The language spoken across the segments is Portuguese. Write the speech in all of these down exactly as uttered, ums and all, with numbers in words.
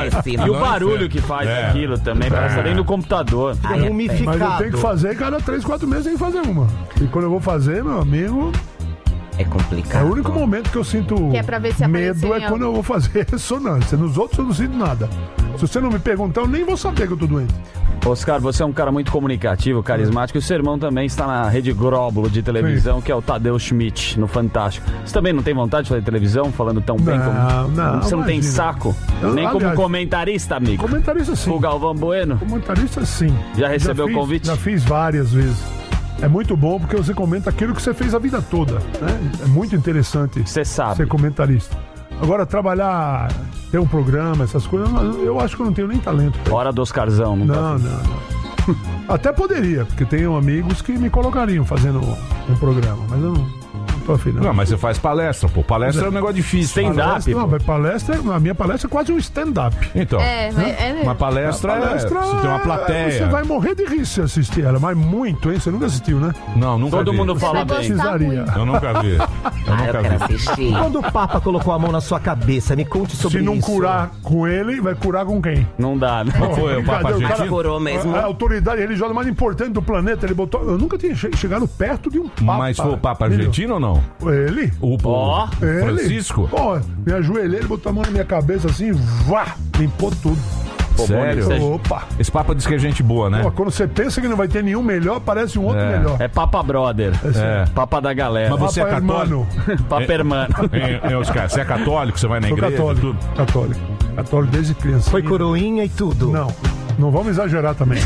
péssimo. E o barulho que faz é. aquilo também, parece é. dentro do computador. Ai, é mumificado. Mas eu tenho que fazer cada três, quatro meses, tem que fazer uma. E quando eu vou fazer, meu amigo... É complicado. É o único momento que eu sinto que é pra ver se medo é quando eu vou fazer ressonância. Nos outros eu não sinto nada. Se você não me perguntar, eu nem vou saber que eu tô doente. Oscar, você é um cara muito comunicativo, carismático. E o seu irmão também está na Rede Globo de televisão, Sim. que é o Tadeu Schmidt, no Fantástico. Você também não tem vontade de fazer televisão, falando tão bem não, como... Não, Você não imagina. tem saco? Eu, Nem aliás, como comentarista, amigo? Comentarista, sim. Com o Galvão Bueno? Comentarista, sim. Já recebeu o convite? Já fiz várias vezes. É muito bom porque você comenta aquilo que você fez a vida toda, né? É muito interessante você sabe. ser comentarista. Agora, trabalhar, ter um programa, essas coisas, eu acho que eu não tenho nem talento. Hora do Oscarzão, não Não, não, não. Até poderia, porque tenho amigos que me colocariam fazendo um programa, mas eu não... Afim, não. não, mas você faz palestra, pô. Palestra é, é um negócio difícil. Stand-up? Não, mas palestra, a minha palestra é quase um stand-up. Então, é, né? é, é, uma palestra, a palestra é, você tem uma plateia. Você vai morrer de rir se assistir ela, mas muito, hein? Você nunca assistiu, né? Não, nunca Todo vi. mundo fala bem. Precisaria. Eu nunca vi. Eu ah, nunca eu quero vi. assistir. Quando o Papa colocou a mão na sua cabeça, me conte sobre isso. Se não isso. curar com ele, vai curar com quem? Não dá, né? Não foi o Papa argentino? Curou mesmo. A, a autoridade religiosa mais importante do planeta, ele botou... Eu nunca tinha che- chegado perto de um Papa. Mas foi o Papa argentino ou não? Ele? O Ó, Ele? Francisco? Ó, me ajoelhei, ele botou a mão na minha cabeça assim, vá, limpou tudo. Pô, Sério? bonito. Opa. Esse Papa diz que é gente boa, né? Pô, quando você pensa que não vai ter nenhum melhor, parece um outro É. melhor. É Papa Brother. É. Papa da galera. Mas você é Papa católico? hermano. Papa hermano. É, é, Oscar, você é católico? Você vai na Sou igreja? católico, Tudo? católico. Católico desde criança. Foi coroinha e tudo. Não, não vamos exagerar também.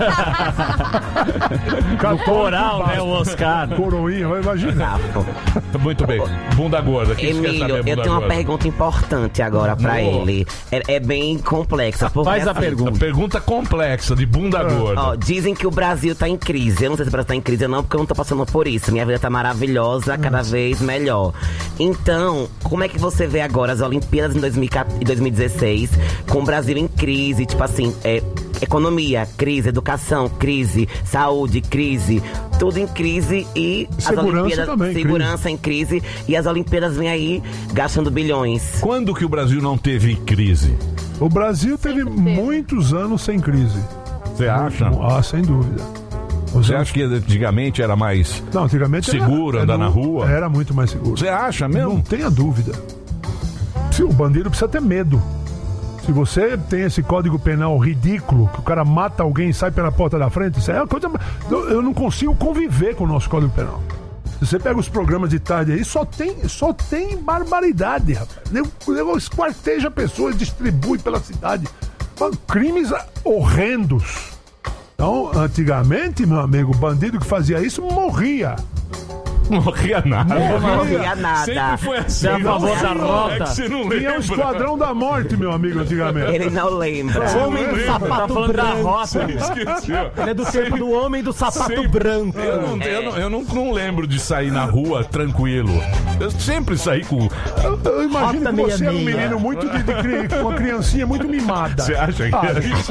No coral, né, o Oscar? Coroinha, vai imaginar. Muito bem. Bunda gorda. Quem quer Emílio, saber, eu bunda tenho uma gorda? pergunta importante agora pra Oh. ele. É, é bem complexa. Porque, Faz a assim, pergunta. Pergunta complexa, de bunda gorda. Ó, dizem que o Brasil tá em crise. Eu não sei se o Brasil tá em crise ou não, porque eu não tô passando por isso. Minha vida tá maravilhosa, cada vez melhor. Então, como é que você vê agora as Olimpíadas em dois mil e dezesseis, com o Brasil em crise, tipo assim, é, economia, crise, educação, crise, saúde, crise, tudo em crise e as Segurança Olimpíadas, também, segurança crise. em crise e as Olimpíadas vêm aí gastando bilhões. Quando que o Brasil não teve crise? O Brasil teve Sempre teve. muitos anos sem crise. Você acha? Ah, sem dúvida. Os Você anos- acha que antigamente era mais Não, antigamente seguro era, andar era, na rua? Era muito mais seguro. Você acha mesmo? Não tenha dúvida. Se o bandido precisa ter medo. Se você tem esse código penal ridículo, que o cara mata alguém e sai pela porta da frente, isso é uma coisa. Eu eu não consigo conviver com o nosso código penal. Se você pega os programas de tarde aí, só tem, só tem barbaridade, rapaz. O nego esquarteja pessoas, distribui pela cidade. Mano, crimes horrendos. Então, antigamente, meu amigo, o bandido que fazia isso morria. Não morria nada. Não morria nada. Sempre foi assim. Você é a favor Não, da rota? É que você não Tinha o lembra. Esquadrão da Morte, meu amigo, antigamente. Ele não lembra. Homem do Tá sapato falando da branco. rota. Esqueceu. Ele é do tempo do homem do sapato Sempre. branco. Eu, não, eu, não, eu não, não lembro de sair na rua tranquilo. Eu sempre saí com... Eu, eu imagino Rota que você era um meia-meia. menino muito de, de cri- uma criancinha muito mimada. Você acha que Ah, era isso?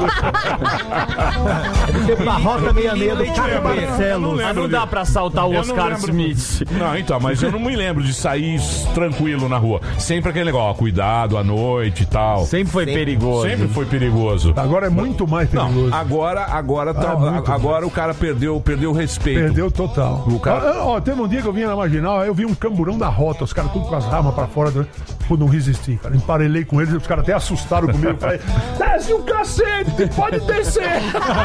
É do tempo da Rota meia meia do Caio Eu não Barcelos. lembro Mas não dá disso. pra assaltar o Eu não Oscar lembro- Smith. Não, então, mas eu não me lembro de sair tranquilo na rua. Sempre aquele negócio, ó, cuidado à noite e tal. Sempre foi perigoso. Sempre foi perigoso. Agora é muito mais perigoso. Não, agora, agora, tá- Ah, muito agora o cara perdeu, perdeu o respeito. Perdeu total. O cara- Ah, ó, teve um dia que eu vinha na Marginal, aí eu vi um camburão da rota, os caras tudo com as armas pra fora. Do... Pô, não resisti, cara. Emparelhei com eles, os caras até assustaram comigo. Eu falei, desce o cacete, pode descer.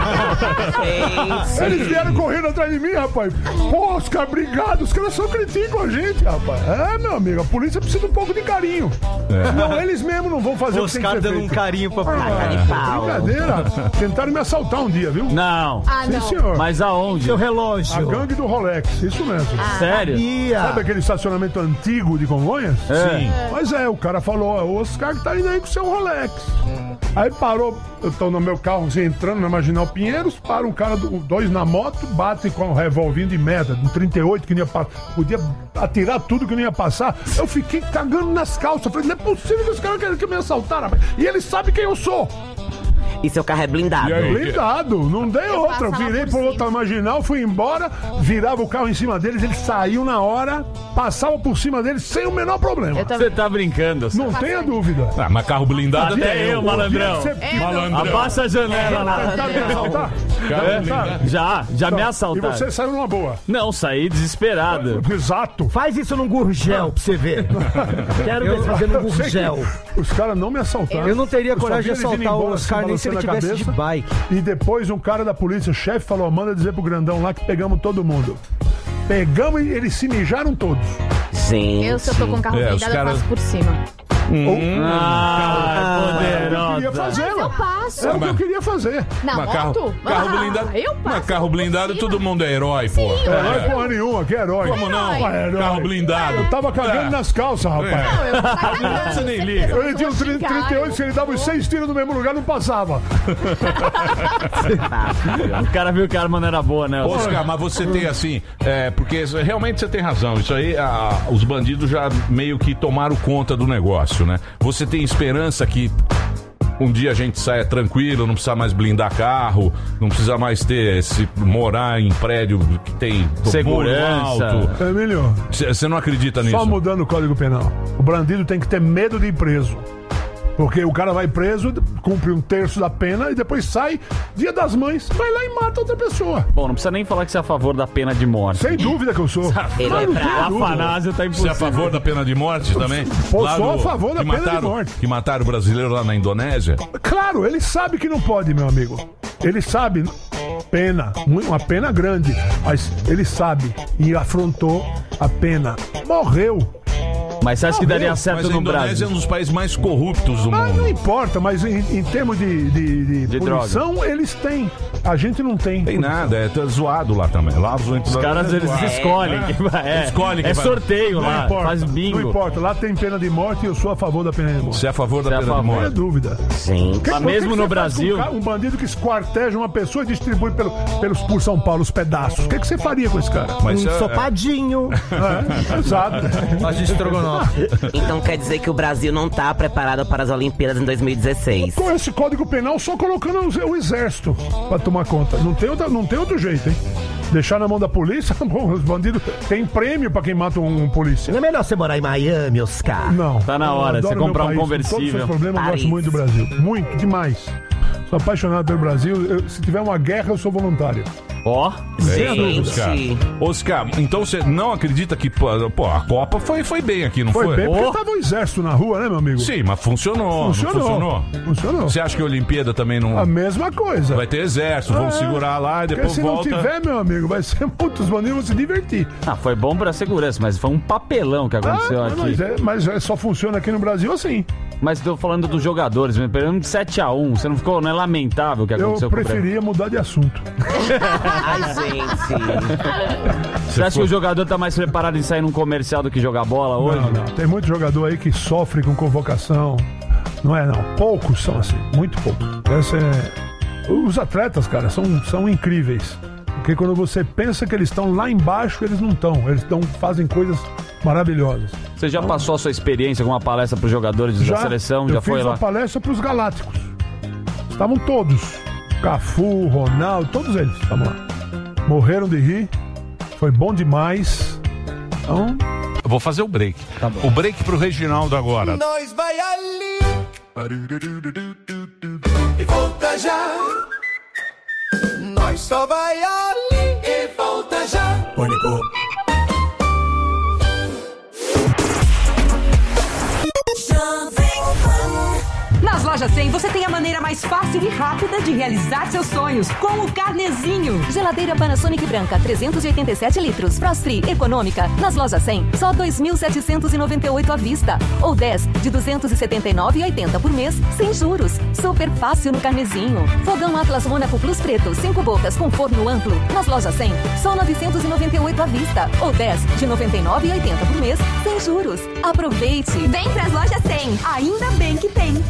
Eles vieram correndo atrás de mim, rapaz. Pô, Oscar, obrigado. Os caras só criticam a gente, rapaz. É, meu amigo, a polícia precisa de um pouco de carinho. É. Não, eles mesmos não vão fazer o que tem que Oscar ser dando um feito. carinho pra Cara de pau. Brincadeira. Tentaram me assaltar um dia, viu? Não. Ah, Sim, não. senhor. Mas aonde? seu relógio. A gangue do Rolex, isso mesmo. Sério? Ia. Sabe aquele estacionamento antigo de Congonhas? É. Sim. Mas é, o cara falou, ó, o Oscar que tá indo aí com o seu Rolex. Aí parou, eu tô no meu carro, assim, entrando na Marginal Pinheiros, para um cara, do- dois na moto, batem com um revolvinho de merda, um trinta e oito que não ia pa- podia atirar tudo que não ia passar. Eu fiquei cagando nas calças, falei, não é possível que os caras querem que me assaltaram, rapaz. E eles sabem quem eu sou. E seu carro é blindado. E aí? Blindado, não dei Eu outra. Eu passava virei por pro cima. outro marginal, fui embora, virava o carro em cima deles, eles saíam na hora, passava por cima deles sem o menor problema. Eu também. Você tá brincando. Não tenha dúvida. Ah, mas carro blindado Até até eu, malandrão. Você- É, Malandrão. Abaixa a janela lá. Tentar me assaltar? Carro É? blindado. Já, já me E assaltaram. você saiu numa boa. Não, saí desesperado. Exato. Faz isso num gurgel pra você ver. Quero ver você fazer num Eu sei que gurgel. Os caras não me assaltaram. Eu não teria Eu só coragem de vi eles indo assaltar o embora, Oscar assim, nem se ele balançando a tivesse de cabeça. bike. E depois um cara da polícia, o chefe, falou: manda dizer pro grandão lá que pegamos todo mundo. Pegamos e eles se mijaram todos. Gente. Eu, se eu tô com o carro É, os blindado, caras- eu passo por cima. Ah, Eu queria poderosa. fazer, Eu mano. passo. Era o que eu queria fazer. Na Mas moto? carro, carro Ah, blindado. eu passo. Mas carro blindado, todo mundo é herói, pô. Não é porra nenhuma, que herói. Como não? Ué, herói. Carro blindado. Eu tava cagando É. nas calças, rapaz. Não, eu tá cagando. Você nem liga. Ele tinha um trinta e oito, se ele dava os seis tiros no mesmo lugar, não passava. O cara viu que a arma não era boa, né? Oscar, mas você tem assim, é, porque realmente você tem razão. Isso aí, a- os bandidos já meio que tomaram conta do negócio, né? Você tem esperança que um dia a gente saia tranquilo, não precisa mais blindar carro, não precisa mais ter esse morar em prédio que tem Segurança. muro alto. Emílio, Você não acredita nisso? só mudando o Código Penal. O bandido tem que ter medo de ir preso. Porque o cara vai preso, cumpre um terço da pena e depois sai, dia das mães, vai lá e mata outra pessoa. Bom, não precisa nem falar que você é a favor da pena de morte. Sem dúvida que eu sou. Ele Mas é não bravo. tenho dúvida. Afanásio tá Você é impossível. a favor da pena de morte também? Pô, Lá sou a do- favor da que pena de mataram, morte. Que mataram o brasileiro lá na Indonésia? Claro, ele sabe que não pode, meu amigo. Ele sabe, pena, mu- uma pena grande, mas ele sabe e afrontou a pena. Morreu. Mas você acha que daria Morreu, certo Mas a no Indonésia Brasil? é um dos países mais corruptos do Mas não mundo. importa, mas em, em termos de, de, de, De punição, eles têm. A gente não tem. Tem nada, é tá zoado lá também. Lá os, Os caras, eles escolhem. É. que vai- É, Escolhe que é vai- sorteio Não lá, importa, faz bingo. não importa. Lá tem pena de morte e eu sou a favor da pena de morte. Você é a favor da Você é a pena de favor. Não é morte? dúvida. Gente. Que- Mas por que mesmo que no você faz Brasil- com Um, ca- um bandido que esquarteja uma pessoa e distribui pelo, pelos, por São Paulo os pedaços. O que, que você faria com esse cara? Mas Um é- sopadinho. É, exato. Faz de estrogonofe. Então quer dizer que o Brasil não tá preparado para as Olimpíadas em dois mil e dezesseis. Com esse Código Penal, só colocando o, o exército pra tomar conta. Não tem, outra, não tem outro jeito, hein? Deixar na mão da polícia, bom, os bandidos. Tem prêmio pra quem mata um, um polícia. Não é melhor você morar em Miami, Oscar? Não. Tá na hora, Eu você adoro comprar meu um país, com Todos os conversível. seus problemas, eu gosto Paris. muito do Brasil. Muito, demais. Sou apaixonado pelo Brasil. Eu- se tiver uma guerra, eu sou voluntário. Ó, Gente. Oscar. Oscar, então você não acredita que pô, pô, a Copa foi, foi bem aqui, não foi? Foi bem porque Oh. tava o exército na rua, né, meu amigo? Sim, mas funcionou. Não Funcionou. funcionou? Funcionou. Você acha que a Olimpíada também não. A mesma coisa. Vai ter exército, vamos É. segurar lá e Porque depois se volta. não tiver, meu amigo, vai ser muitos bandidos vão se divertir. ah, foi bom pra segurança, mas foi um papelão que aconteceu Ah, aqui. mas, é, mas é, só funciona aqui no Brasil assim. Mas tô falando dos jogadores, me perdendo de sete a um. Você não ficou, não é lamentável o que Eu aconteceu com o Brasil? preferia mudar de assunto. Ai, gente. Você acha que o jogador tá mais preparado em sair num comercial do que jogar bola hoje? Não, não. Tem muito jogador aí que sofre com convocação. Não é, não. Poucos são assim. Muito poucos. Essa é... Os atletas, cara, são, são incríveis. Porque quando você pensa que eles estão lá embaixo, eles não estão. Eles tão, fazem coisas maravilhosas. Você já passou a sua experiência com uma palestra pros jogadores da seleção? Já eu foi fiz lá? uma palestra para os Galácticos. Estavam todos. Cafu, Ronaldo, todos eles estavam lá. Morreram de rir. Foi bom demais. Então, Eu vou fazer o break. O break pro Reginaldo agora. Nós vai ali e volta já. Nós só vai ali e volta já. Pânico. Nas lojas cem, você tem a maneira mais fácil e rápida de realizar seus sonhos com o Carnezinho. Geladeira Panasonic branca, trezentos e oitenta e sete litros. Frost-free, econômica. Nas lojas cem, só dois mil setecentos e noventa e oito à vista. Ou dez de duzentos e setenta e nove reais e oitenta por mês, sem juros. Super fácil no Carnezinho. Fogão Atlas Monaco Plus preto, cinco bocas com forno amplo. Nas lojas cem, só novecentos e noventa e oito à vista. Ou dez de noventa e nove reais e oitenta por mês, sem juros. Aproveite. Vem pras lojas cem, ainda bem que tem.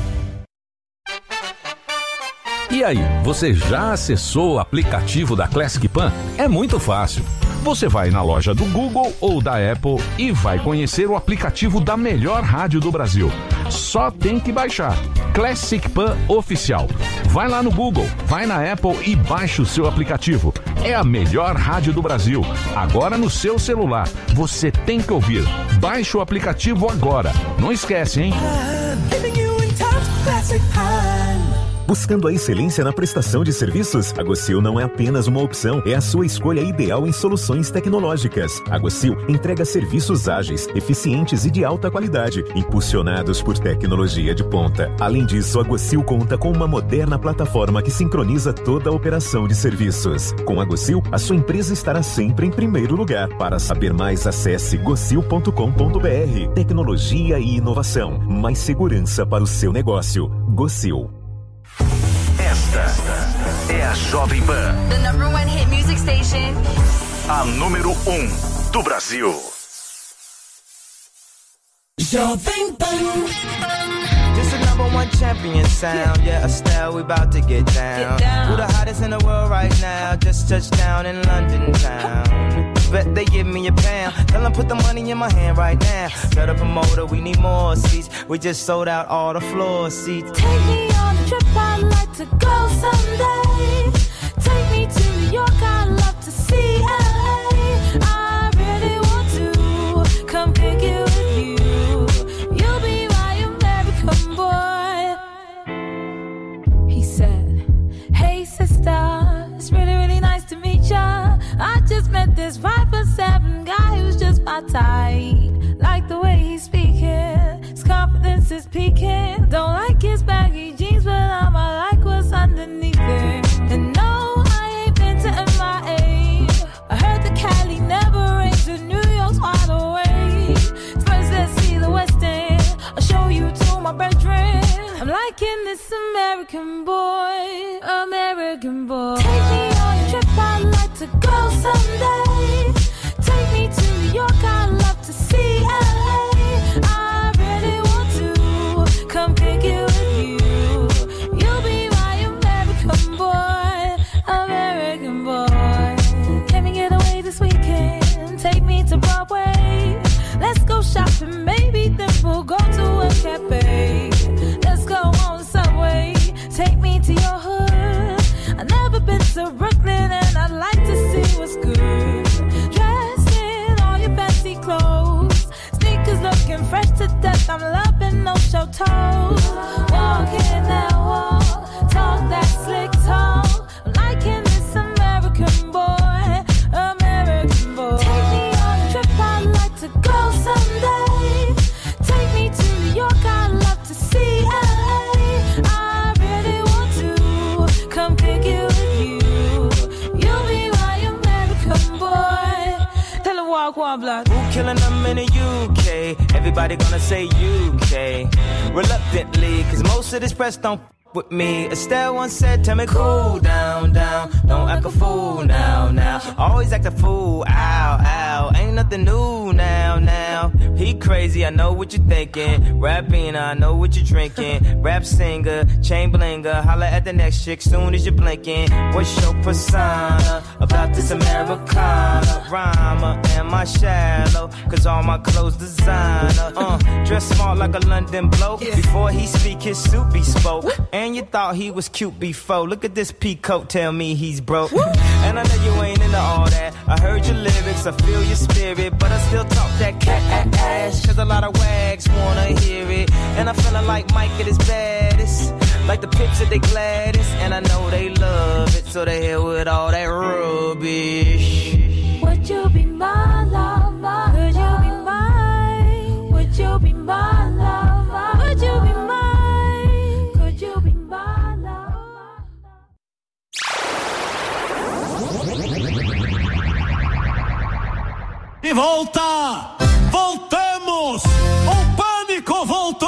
E aí, você já acessou o aplicativo da Classic Pan? É muito fácil. Você vai na loja do Google ou da Apple e vai conhecer o aplicativo da melhor rádio do Brasil. Só tem que baixar. Classic Pan Oficial. Vai lá no Google, vai na Apple e baixa o seu aplicativo. É a melhor rádio do Brasil. Agora no seu celular. Você tem que ouvir. Baixe o aplicativo agora. Não esquece, hein? Buscando a excelência na prestação de serviços? A Gocil não é apenas uma opção, é a sua escolha ideal em soluções tecnológicas. A Gocil entrega serviços ágeis, eficientes e de alta qualidade, impulsionados por tecnologia de ponta. Além disso, a Gocil conta com uma moderna plataforma que sincroniza toda a operação de serviços. Com a Gocil, a sua empresa estará sempre em primeiro lugar. Para saber mais, acesse gocil ponto com ponto b r. Tecnologia e inovação. Mais segurança para o seu negócio. Gocil. Esta é a Jovem Pan. The number one hit music station. A número um do Brasil. Jovem Pan. Just a number one champion sound. Yeah, Estelle, we about to get down. Get down. Who the hottest in the world right now? Just touched down in London town. Bet they give me a pound. Tell them put the money in my hand right now. Got a promoter, we need more seats. We just sold out all the floor seats. Take me on a trip, I'd like to go someday. Take me to New York, I'd love to see L A. I really want to come kick it with you. You'll be my American boy. He said, hey sister, it's really, really nice to meet ya. I just met this five foot seven guy who's just my type. Like the way he's speaking, his confidence is peaking. Don't like his baggy jeans, but I'ma like what's underneath it. And no, I ain't been to M I A. I heard the Cali never rains, and New York's wide awake. First, let's see the West End. I'll show you to my bedroom. I'm liking this American boy, American boy. Take me on a trip, I'd like to go someday. Take me to New York, I'd love to see L A. I really want to come kick it with you. You'll be my American boy, American boy. Can we get away this weekend? Take me to Broadway. Let's go shopping, maybe then we'll go to a cafe. Let's go on the subway. Take me to your hood. I've never been to Brooklyn and I'd like to see what's good. Dressed in all your fancy clothes, sneakers looking fresh to death. I'm loving no show toes. Walking that walk, talk that slick talk. I'm liking this American boy, American boy. Take me on a trip, I'd like to go someday. Take me to New York, I'd love to see L A. I really want to come kick it with you. You'll be my American boy. Tell him walk one block. Who killing them in the U K? Everybody gonna say U K. Reluctantly, cause most of this press don't f- with me. Estelle once said, tell me cool down, down. Don't act a fool now, now. Always act a fool, ow, ow. Ain't nothing new now, now. He crazy, I know what you're thinking. Rapping, I know what you're drinking. Rap singer, chain blinger. Holla at the next chick soon as you're blinking. What's your persona about this Americana? Rhymer, am I shallow? Cause all my clothes designer. Uh, dress smart like a London bloke. Before he speak, his suit be spoke. And you thought he was cute before. Look at this peacoat, tell me he's broke. And I know you ain't into all that. I heard your lyrics, I feel your spirit. But I still talk that cat ass. Cause a lot of wags wanna hear it. And I'm feeling like Mike at his baddest. Like the pips at they gladdest. And I know they love it, so they here with all that rubbish. Would you be my lover? Could you be mine? Would you be my lover? Would you be mine? Could you be my lover? E volta! Voltamos! O pânico voltou!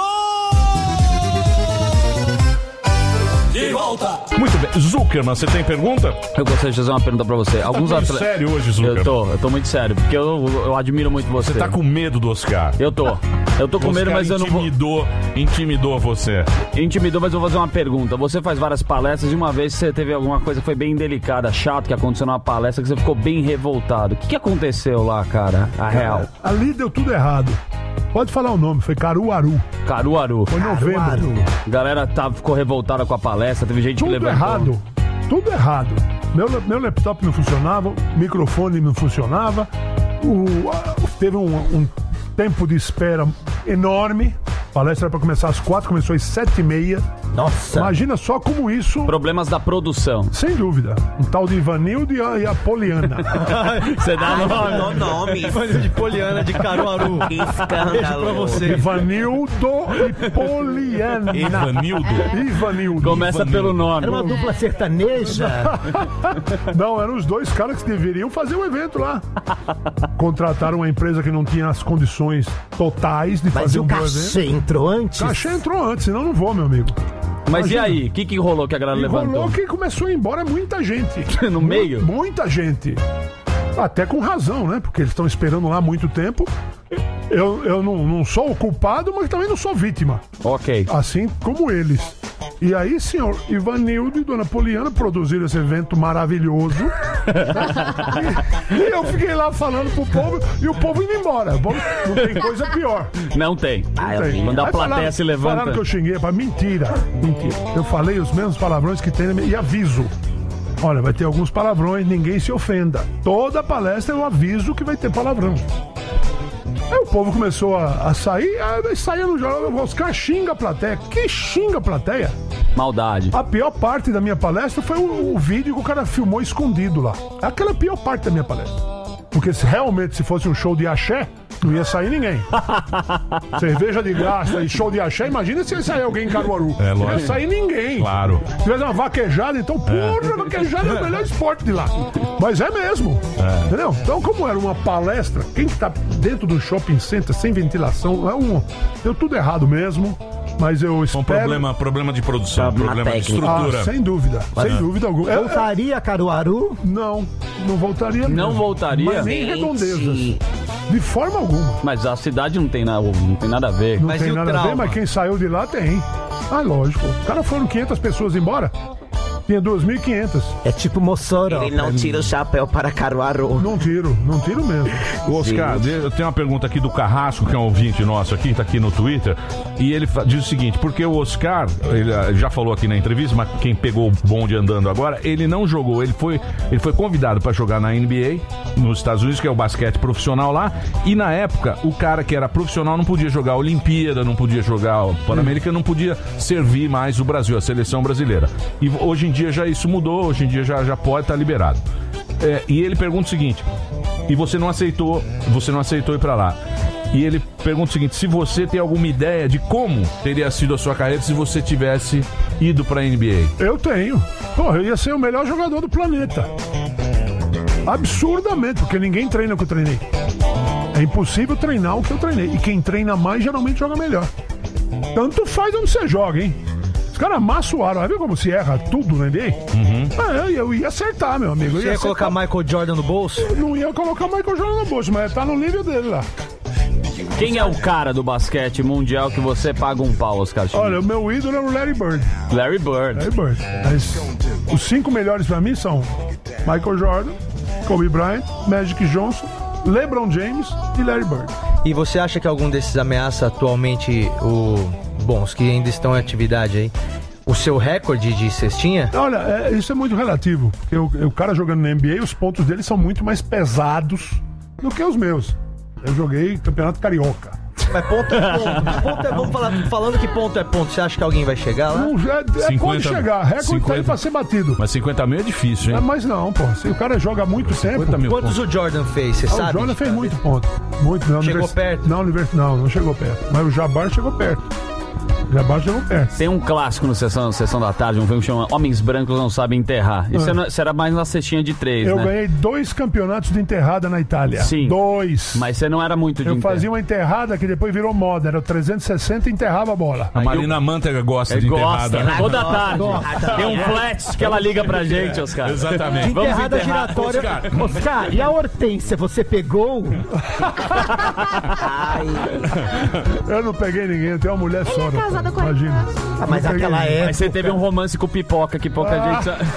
De volta! Muito bem. Zuckerman, você tem pergunta? Eu gostaria de fazer uma pergunta pra você. Alguns tá muito atle- sério hoje, Zuckerman? Eu tô, eu tô muito sério, porque eu, eu admiro muito você. Você tá com medo do Oscar? Eu tô. Eu tô com Oscar medo, mas eu não vou... intimidou, intimidou você. Intimidou, mas eu vou fazer uma pergunta. Você faz várias palestras e uma vez você teve alguma coisa que foi bem delicada, chato, que aconteceu numa palestra, que você ficou bem revoltado. O que, que aconteceu lá, cara? A real. Ali deu tudo errado. Pode falar o nome, foi Caruaru. Caruaru. Foi em novembro. A galera tá, ficou revoltada com a palestra, teve gente Tudo que levantou. errado. Tudo errado. Meu, meu laptop não funcionava, o microfone não funcionava, o, a- teve um, um tempo de espera enorme. A palestra era para começar às quatro, começou às sete e meia. Nossa. Imagina só como isso... Problemas da produção. Sem dúvida. Um tal de Ivanildo e a, e a Poliana. Você dá Ai, nome. não nome. Ivanildo de Poliana de Caruaru. Que escândalo. Beijo pra você. Ivanildo e Poliana. Ivanildo? Ivanildo. Começa Ivanildo. pelo nome. Era uma dupla sertaneja. Não, eram os dois caras que deveriam fazer o evento lá. Contrataram uma empresa que não tinha as condições totais de Mas fazer e um o bom cachê evento. entrou antes? Cachê entrou antes, senão eu não vou, meu amigo. Mas Imagina. e aí? O que, que rolou que a galera E levantou? rolou que começou a ir embora muita gente. No Mu- meio? Muita gente. Até com razão, né? Porque eles estão esperando lá há muito tempo. Eu, eu não, não sou o culpado, mas também não sou vítima. Ok. Assim como eles. E aí, senhor Ivanildo e dona Poliana produziram esse evento maravilhoso. e, e eu fiquei lá falando pro povo e o povo indo embora. Bom, não tem coisa pior. Não tem. Ah, eu Tem. vi. Quando a Aí plateia falaram- se levanta. Falaram que eu xinguei, para mentira. Mentira. Eu falei os mesmos palavrões que tem na minha- e aviso. Olha, vai ter alguns palavrões, ninguém se ofenda. Toda palestra eu aviso que vai ter palavrão. Aí o povo começou a, a sair, aí saía no jornal, o Oscar xinga a plateia. Que xinga a plateia? Maldade. A pior parte da minha palestra foi o, o vídeo que o cara filmou escondido lá. Aquela é a pior parte da minha palestra. Porque se realmente se fosse um show de axé, não ia sair ninguém. Cerveja de graça e show de axé, imagina se ia sair alguém em Caruaru. É, Não lógico. ia sair ninguém. Claro. Se tivesse uma vaquejada, então, porra, vaquejada é o melhor esporte de lá. Mas é mesmo. Entendeu? Então, como era uma palestra, quem que tá dentro do shopping center, sem ventilação, é um, deu tudo errado mesmo. Mas eu Um espero... problema, problema de produção, Problema problema de técnico. estrutura. Ah, sem dúvida, sem dúvida alguma. É- Voltaria a Caruaru? Não, não voltaria. Não mesmo. voltaria? Mas nem Gente. redondezas. De forma alguma. Mas a cidade não tem, na, não tem nada a ver. Não Mas e tem o nada a ver, trauma? mas quem saiu de lá tem. Ah, lógico. O cara foram quinhentas pessoas embora. Tinha duas mil e quinhentas. É tipo Mossoró. Ele não tira o chapéu para Caruaru. Não tiro, não tiro mesmo. Ô, Oscar, eu tenho uma pergunta aqui do Carrasco, que é um ouvinte nosso aqui, tá aqui no Twitter, e ele fa- diz o seguinte, porque o Oscar, ele ah, já falou aqui na entrevista, mas quem pegou o bonde andando agora, ele não jogou, ele foi, ele foi convidado para jogar na N B A, nos Estados Unidos, que é o basquete profissional lá, e na época, o cara que era profissional não podia jogar a Olimpíada, não podia jogar o Pan-Americano, não podia servir mais o Brasil, a seleção brasileira. E hoje em dia já isso mudou, hoje em dia já, já pode estar liberado. É, e ele pergunta o seguinte, e você não aceitou, você não aceitou ir pra lá. E ele pergunta o seguinte, se você tem alguma ideia de como teria sido a sua carreira se você tivesse ido pra N B A? Eu tenho. Porra, eu ia ser o melhor jogador do planeta. Absurdamente, porque ninguém treina o que eu treinei. É impossível treinar o que eu treinei. E quem treina mais geralmente joga melhor. Tanto faz onde você joga, hein? Os caras amassam o aro. Vai ver como se erra tudo na N B A? Uhum. Ah, eu, eu ia acertar, meu amigo. Eu Você ia colocar acertar. Michael Jordan no bolso? Eu não ia colocar Michael Jordan no bolso, mas tá no nível dele lá. Quem é o cara do basquete mundial que você paga um pau, Oscar Schmidt? Olha, o meu ídolo é o Larry Bird. Larry Bird. Larry Bird. Mas os cinco melhores pra mim são Michael Jordan, Kobe Bryant, Magic Johnson, LeBron James e Larry Bird. E você acha que algum desses ameaça atualmente o... Bom, os que ainda estão em atividade aí, o seu recorde de cestinha? Olha, é, isso é muito relativo. Porque o, o cara jogando na N B A, os pontos dele são muito mais pesados do que os meus. Eu joguei campeonato carioca. Mas ponto é ponto. Ponto é, vamos falar, falando que ponto é ponto, você acha que alguém vai chegar lá? Não, é, é pode chegar, recorde tá aí pra ser batido. Mas cinquenta mil é difícil, hein? É, mas não, pô. Se o cara joga há muito tempo. mil Quantos o Jordan fez, você Ah, sabe? o Jordan fez muito ponto. Muito, não. Chegou univers- perto? Não, univers- não, não chegou perto. Mas o Jabbar chegou perto. O Jabbar chegou perto. Tem um clássico no Sessão, Sessão da Tarde, um filme que chama Homens Brancos Não Sabem Enterrar. Isso Ah. era, isso era mais na cestinha de três, Eu né? ganhei dois campeonatos de enterrada na Itália. Sim. Dois. Mas você não era muito de Eu enterrar. fazia uma enterrada que depois virou moda. Era o trezentos e sessenta e enterrava a bola. A Marina Manteiga gosta É, de gosta, enterrada. toda gosta, tarde. gosta. Tem um flat que ela liga pra gente, Oscar. Exatamente. Vamos Enterrada enterrar. giratória. Oscar. Oscar, e a Hortência, você pegou? Ai, Eu não peguei ninguém, eu tenho uma mulher só. Ele é não. casado da Corinthians. Imagina. Ah, mas aquela época... Mas você teve um romance com Pipoca, que pouca Ah. gente sabe.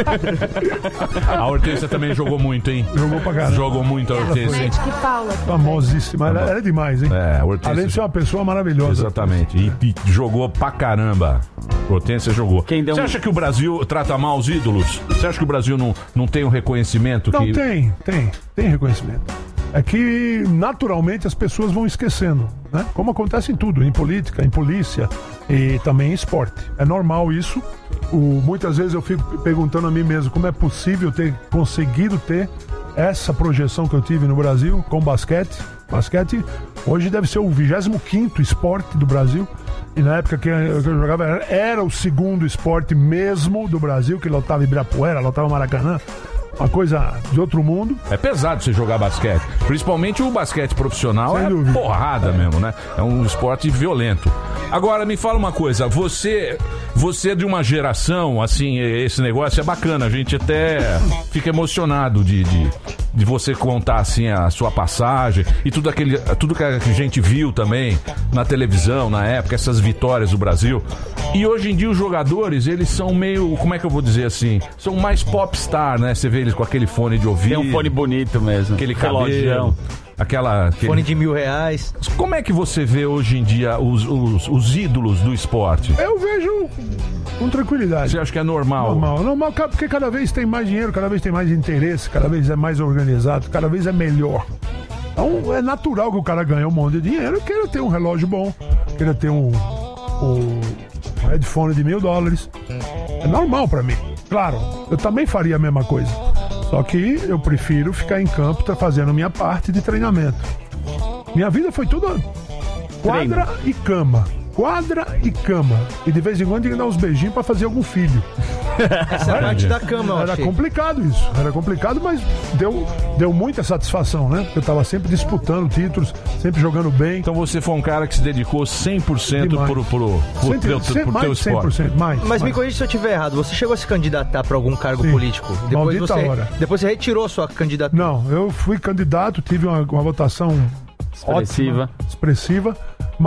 A Hortência também jogou muito, hein? Jogou pra caramba. Jogou muito a Hortência, hein? Magic Paula. Famosíssima. Ela, ela é demais, hein? É, a Hortência. Além de ser uma pessoa maravilhosa. Exatamente. E, e jogou pra caramba. Hortência jogou. Quem deu Você um- acha que o Brasil trata mal os ídolos? Você acha que o Brasil não, não tem um reconhecimento? Não, que... tem, tem. Tem reconhecimento. É que, naturalmente, as pessoas vão esquecendo, né? Como acontece em tudo, em política, em polícia e também em esporte. É normal isso. O, muitas vezes eu fico perguntando a mim mesmo como é possível ter conseguido ter essa projeção que eu tive no Brasil com basquete. Basquete hoje deve ser o vigésimo quinto esporte do Brasil. E na época que eu, que eu jogava era, era o segundo esporte mesmo do Brasil, que lotava Ibirapuera, lotava Maracanã. Uma coisa de outro mundo. É pesado você jogar basquete. Principalmente o basquete profissional. Sem é dúvida. porrada mesmo, né? É um esporte violento. Agora, me fala uma coisa. Você, você é de uma geração, assim, esse negócio é bacana. A gente até fica emocionado de, de, de você contar, assim, a sua passagem e tudo, aquele, tudo que a gente viu também na televisão, na época, essas vitórias do Brasil. E hoje em dia os jogadores, eles são meio, como é que eu vou dizer assim? São mais popstar, né? Você vê eles com aquele fone de ouvido. Tem um fone bonito mesmo. Aquele relógio. cabelo. Aquela... Aquele... Fone de mil reais. Como é que você vê hoje em dia os, os, os ídolos do esporte? Eu vejo com tranquilidade. Você acha que é normal? Normal, normal, porque cada vez tem mais dinheiro, cada vez tem mais interesse, cada vez é mais organizado, cada vez é melhor. Então é natural que o cara ganhe um monte de dinheiro, queira ter um relógio bom, queira ter um, um headphone de mil dólares. É normal pra mim. Claro, eu também faria a mesma coisa. Só que eu prefiro ficar em campo tá fazendo minha parte de treinamento. Minha vida foi tudo quadra e cama. Quadra e cama. E de vez em quando tinha que dar uns beijinhos pra fazer algum filho. Essa é a parte da cama, eu Era achei. complicado isso. Era complicado, mas deu, deu muita satisfação, né? Porque eu tava sempre disputando títulos, sempre jogando bem. Então você foi um cara que se dedicou cem por cento pro, pro, pro, Cento- teu, cem- pro mais teu de cem por esporte. cento, mais. Mas me mais. corrija se eu estiver errado. Você chegou a se candidatar pra algum cargo Sim. político? Depois Maldita você, hora. depois você retirou sua candidatura. Não, eu fui candidato, tive uma, uma votação Expressiva. ótima, expressiva,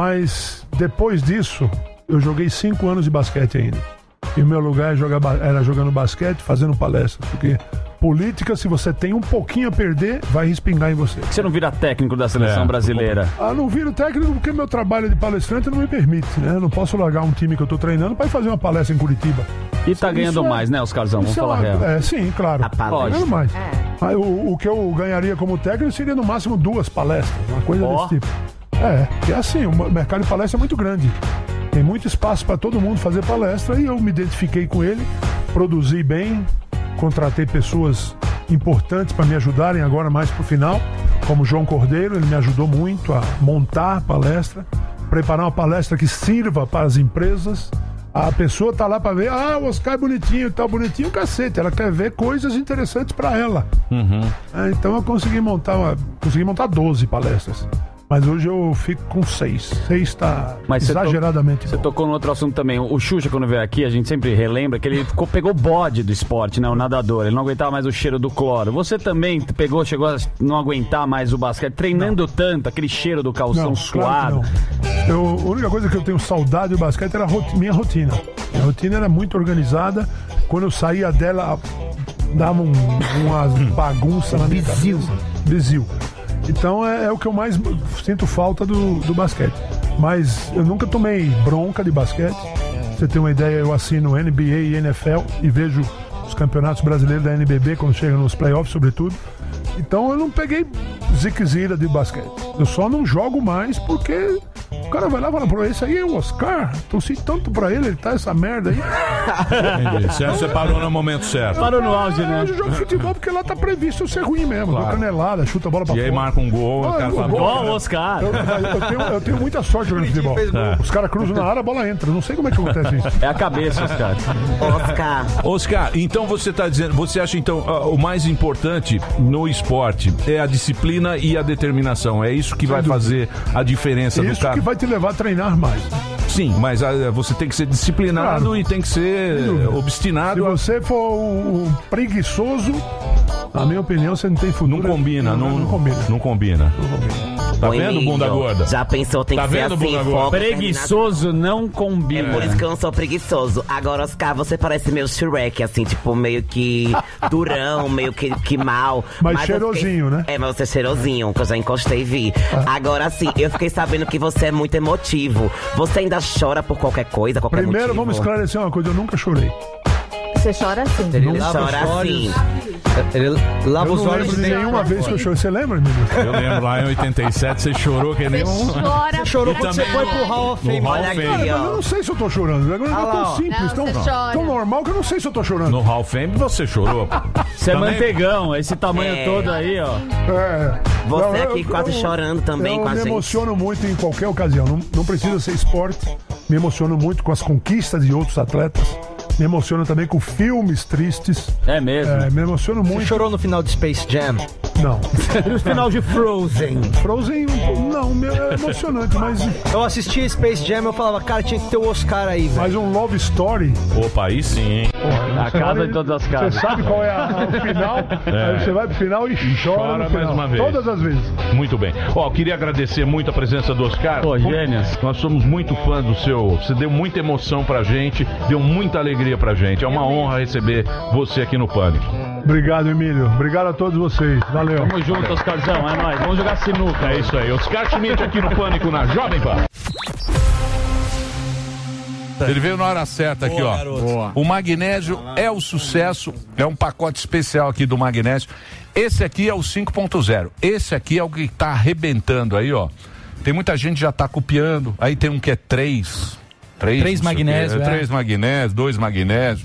mas depois disso eu joguei cinco anos de basquete ainda. E o meu lugar é jogar ba- era jogando basquete, fazendo palestra, porque política, se você tem um pouquinho a perder, vai respingar em você. Você não vira técnico da seleção É, brasileira? Ah, não viro técnico porque meu trabalho de palestrante não me permite, né? Eu não posso largar um time que eu tô treinando para ir fazer uma palestra em Curitiba. E tá Isso ganhando é- mais, né, Oscarzão? Vamos Isso é falar uma- real. É, sim, claro. A palestra. Tá ganhando mais. É. Mas o, o que eu ganharia como técnico seria no máximo duas palestras, uma coisa Ó. desse tipo. É, que é assim, o mercado de palestra é muito grande. Tem muito espaço para todo mundo fazer palestra e eu me identifiquei com ele, produzi bem, contratei pessoas importantes para me ajudarem agora mais pro final, como o João Cordeiro, ele me ajudou muito a montar a palestra, preparar uma palestra que sirva para as empresas. A pessoa tá lá para ver, ah, o Oscar é bonitinho, tá bonitinho, cacete, ela quer ver coisas interessantes para ela. Uhum. É, então eu consegui montar uma, consegui montar doze palestras. Mas hoje eu fico com seis. Seis tá Mas você to- exageradamente Você bom. tocou no outro assunto também. O Xuxa, quando veio aqui, a gente sempre relembra que ele ficou- pegou bode do esporte, né? O nadador. Ele não aguentava mais o cheiro do cloro. Você também pegou, chegou a não aguentar mais o basquete, treinando tanto, aquele cheiro do calção Não, suado. claro que não. Eu, a única coisa que eu tenho saudade do basquete era a roti- minha rotina. Minha rotina era muito organizada. Quando eu saía dela, dava um, uma bagunça na minha Bizil. cabeça. Bizil. Então é, é o que eu mais sinto falta do, do basquete. Mas eu nunca tomei bronca de basquete. Pra você ter uma ideia, eu assino N B A e N F L e vejo os campeonatos brasileiros da N B B quando chega nos playoffs, sobretudo. Então eu não peguei ziquezira de basquete. Eu só não jogo mais porque o cara vai lá e fala, pô, esse aí é o Oscar. Torci tanto pra ele, ele tá essa merda aí. Entendi. Você, você parou no momento certo. Parou no auge, né? Hoje eu jogo futebol porque lá tá previsto eu ser ruim mesmo. Dou Claro. canelada, chuta a bola pra E aí fora. marca um gol, o Ah, cara eu fala, gol, "Pô, Ó, o Oscar. Eu, eu tenho, eu tenho muita sorte jogando futebol. Os caras cruzam na área, a bola entra. Eu não sei como é que acontece isso. É a cabeça, Oscar. Oscar. Oscar, então você tá dizendo, você acha então ah, o mais importante no esporte é a disciplina e a determinação. É isso que vai dúvida. fazer a diferença do Isso cara. que vai te levar a treinar mais. Sim, mas ah, você tem que ser disciplinado Claro. e tem que ser dúvida. Se obstinado. você for um, um preguiçoso, na minha opinião, você não tem futuro. Não combina, não, não, combina. Não combina. Não combina. Tá Ô, vendo, Emílio, bunda gorda? Já pensou, tem Tá que ser vendo, assim, bunda gorda? foco, Preguiçoso não combina. É por isso que eu não sou preguiçoso. Agora, Oscar, você parece meio Shrek, assim, tipo, meio que durão, meio que, que mal. Mas eu cheirosinho, fiquei... né? É, mas você é cheirosinho, que eu já encostei e vi. Agora, assim, eu fiquei sabendo que você é muito emotivo. Você ainda chora por qualquer coisa, qualquer Primeiro, motivo? vamos esclarecer uma coisa: eu nunca chorei. Você chora assim. Ele Ele lava chora os olhos. assim. Ele lava Eu os não olhos lembro de dele. nenhuma vez que eu chorei. Você lembra, Emílio? Eu lembro lá em oitenta e sete, você chorou que nem um... Chora. Chorou E quando você também foi no- pro Hall of Fame. no Hall Olha of aqui, Fame. Mas eu ó. não sei se eu tô chorando. É Ah lá, tão ó. simples, Não, tão, você chora. tão normal que eu não sei se eu tô chorando. No Hall of Fame você chorou. Você é Também- manteigão, esse tamanho É. todo aí, ó. É. Você Não, eu- aqui quase eu- chorando também eu com a me gente. emociono muito em qualquer ocasião. Não, não precisa ser esporte. Me emociono muito com as conquistas de outros atletas. Me emociono também com filmes tristes. É mesmo. É, me emociono Você muito. chorou no final de Space Jam? Não. No final de Frozen? Frozen, não, meu, é emocionante, mas, Eu assistia Space Jam e eu falava, cara, tinha que ter o Oscar aí, velho. mas um love story. Opa, aí sim, hein? A casa de todas as casas. Você sabe qual é a, a- o final? É. Aí você vai pro final e chora, Chora no mais final. uma vez. Todas as vezes. Muito bem. Ó, queria agradecer muito a presença do Oscar. Pô, gênios. Nós somos muito fãs do seu. Você deu muita emoção pra gente, deu muita alegria pra gente. É uma honra receber você aqui no Pânico. Obrigado, Emílio. Obrigado a todos vocês. Valeu. Tamo junto, Oscarzão. É nóis. Vamos jogar sinuca. É isso aí. Oscar Schmidt aqui no Pânico na Jovem Pan. Ele veio na hora certa aqui, Boa, ó. garoto. Boa. O magnésio é o sucesso, é um pacote especial aqui do magnésio. Esse aqui é o cinco ponto zero. Esse aqui é o que tá arrebentando aí, ó. Tem muita gente que já tá copiando. Aí tem um que é três. Três, Três não sei o quê. magnésio, É, é. Três magnésio, dois magnésio.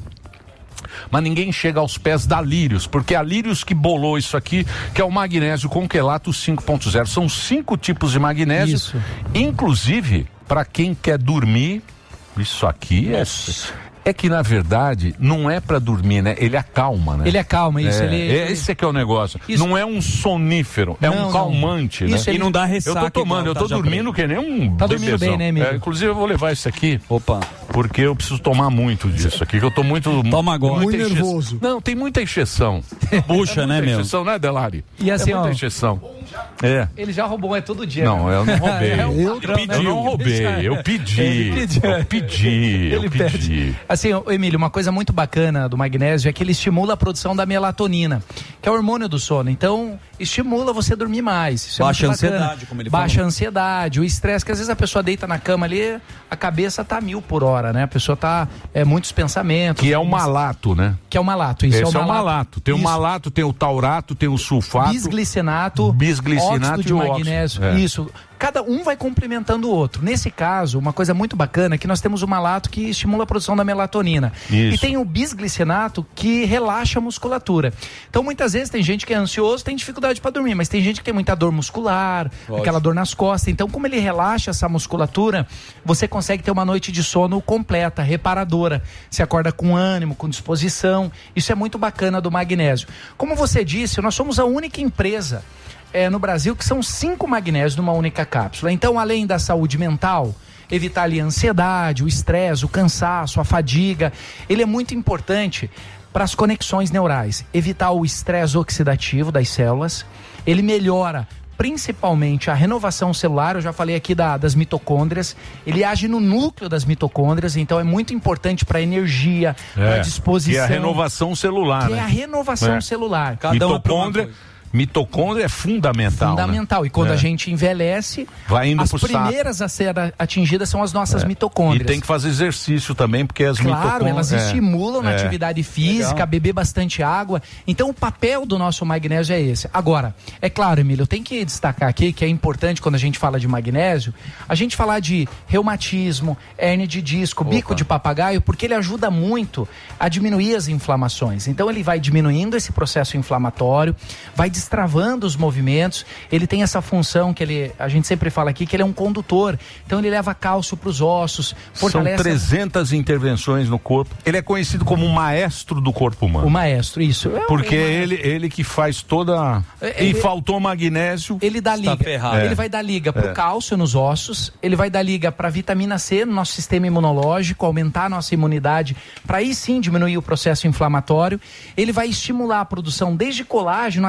Mas ninguém chega aos pés da Lírios, porque a Lírios que bolou isso aqui, que é o magnésio com quelato cinco ponto zero. São cinco tipos de magnésio. Isso. Inclusive, para quem quer dormir, isso aqui é... É que, na verdade, não é pra dormir, né? Ele acalma, né? Ele acalma, isso, É, ele- é, esse é que é o negócio. Isso. Não é um sonífero, é Não, um não. calmante, Isso, né? ele- E não dá Eu ressaca tô tomando, igual eu tô tá já dormindo que nem um Tá dormindo bebezão. bem, né, amigo? É, inclusive, eu vou levar esse aqui. Opa. Porque eu preciso tomar muito disso aqui, que eu tô muito... Toma agora. muita Muito enche- nervoso. Não, tem muita encheção. Puxa, é né, muita meu? encheção, né, Delari? E assim, é muita ó, encheção. É. Ele já roubou, é todo dia. Não, cara. eu não roubei. É um Eu padrão, né? Eu não roubei, eu pedi. Ele pediu. Eu pedi, eu Ele pedi. pede. Assim, ô, Emílio, uma coisa muito bacana do magnésio é que ele estimula a produção da melatonina, que é o hormônio do sono. Então, estimula você dormir mais. Isso é Baixa muito a bacana. ansiedade, como ele Baixa falou. a ansiedade, o estresse, que às vezes a pessoa deita na cama ali, a cabeça tá mil por hora, né? A pessoa tá, é, muitos pensamentos. Que é o malato, né? Que é o malato, isso. Esse é o malato. malato. Tem o Isso. malato, tem o taurato, tem o sulfato. Bisglicenato, Bisglicinato óxido e de o óxido. magnésio. É. Isso. Cada um vai complementando o outro. Nesse caso, uma coisa muito bacana é que nós temos o malato que estimula a produção da melatonina. Isso. E tem o bisglicinato que relaxa a musculatura. Então, muitas vezes tem gente que é ansioso, tem dificuldade para dormir, mas tem gente que tem muita dor muscular, Lógico. aquela dor nas costas. Então, como ele relaxa essa musculatura, você consegue ter uma noite de sono completa, reparadora. Você acorda com ânimo, com disposição. Isso é muito bacana do magnésio. Como você disse, nós somos a única empresa É, no Brasil, que são cinco magnésios numa única cápsula. Então, além da saúde mental, evitar ali a ansiedade, o estresse, o cansaço, a fadiga, ele é muito importante para as conexões neurais. Evitar o estresse oxidativo das células, ele melhora principalmente a renovação celular. Eu já falei aqui da, das mitocôndrias, ele age no núcleo das mitocôndrias, então é muito importante para energia, para disposição. Que é a renovação celular, Que né? é a renovação É. celular. Mitocôndria, mitocôndria é fundamental, Fundamental. né? E quando É. a gente envelhece, Vai indo as pro saco. primeiras a ser a- atingidas são as nossas É. mitocôndrias. E tem que fazer exercício também, porque as Claro, mitocôndrias... elas é. estimulam na É. atividade física, Legal. beber bastante água. Então, o papel do nosso magnésio é esse. Agora, é claro, Emílio, eu tenho que destacar aqui que é importante quando a gente fala de magnésio, a gente falar de reumatismo, hérnia de disco, bico de papagaio, porque ele ajuda muito a diminuir as inflamações. Então, ele vai diminuindo esse processo inflamatório, vai destravando os movimentos. Ele tem essa função que ele, a gente sempre fala aqui, que ele é um condutor. Então, ele leva cálcio para os ossos, São fortalece... trezentas intervenções no corpo. Ele é conhecido como o maestro do corpo humano. O maestro, isso. É o- Porque o é maestro. ele, ele que faz toda... É, E ele- faltou magnésio... Ele dá liga. É. Ele vai dar liga pro É. cálcio nos ossos, ele vai dar liga para vitamina C no nosso sistema imunológico, aumentar a nossa imunidade, para aí sim diminuir o processo inflamatório. Ele vai estimular a produção desde colágeno até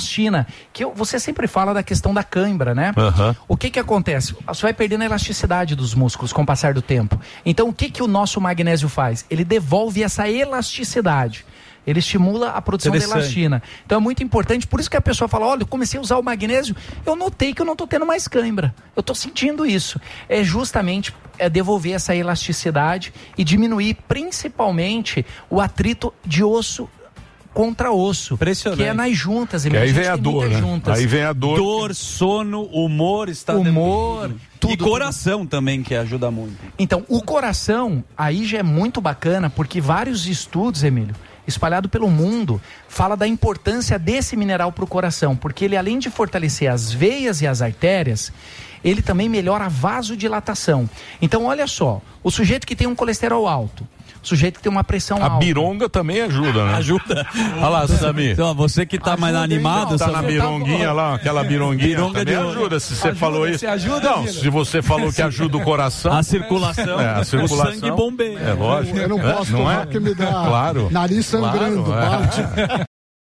elastina, que eu- você sempre fala da questão da cãibra, né? Aham. O que que acontece? Você vai perdendo a elasticidade dos músculos com o passar do tempo. Então, o que que o nosso magnésio faz? Ele devolve essa elasticidade. Ele estimula a produção de Interessante. elastina. Então é muito importante, por isso que a pessoa fala, olha, eu comecei a usar o magnésio, eu notei que eu não estou tendo mais cãibra. Eu estou sentindo isso. É justamente é devolver essa elasticidade e diminuir principalmente o atrito de osso contra osso. Impressionante. Que é nas juntas. Que aí gente vem a tem dor, muitas né? juntas. Aí vem a dor. Dor, sono, humor, estado Humor, tudo, e coração também, que ajuda muito. Então, o coração, aí já é muito bacana, porque vários estudos, Emílio, espalhado pelo mundo, fala da importância desse mineral para o coração, porque ele, além de fortalecer as veias e as artérias, ele também melhora a vasodilatação. Então, olha só, o sujeito que tem um colesterol alto, o sujeito que tem uma pressão A alta... bironga também ajuda, né? Ajuda. Olha lá, Sami. Então, você que tá mais animado, Tá Sami. na bironguinha lá, aquela bironguinha. Bironga também de ouro. ajuda, se você Ajuda, falou isso. você ajuda, Não, filho? se você falou que ajuda o coração. A circulação, É, a circulação. o sangue bombeia. É lógico. Eu não É, posso não tomar é? porque me dá Claro. nariz sangrando. Claro, é. bate.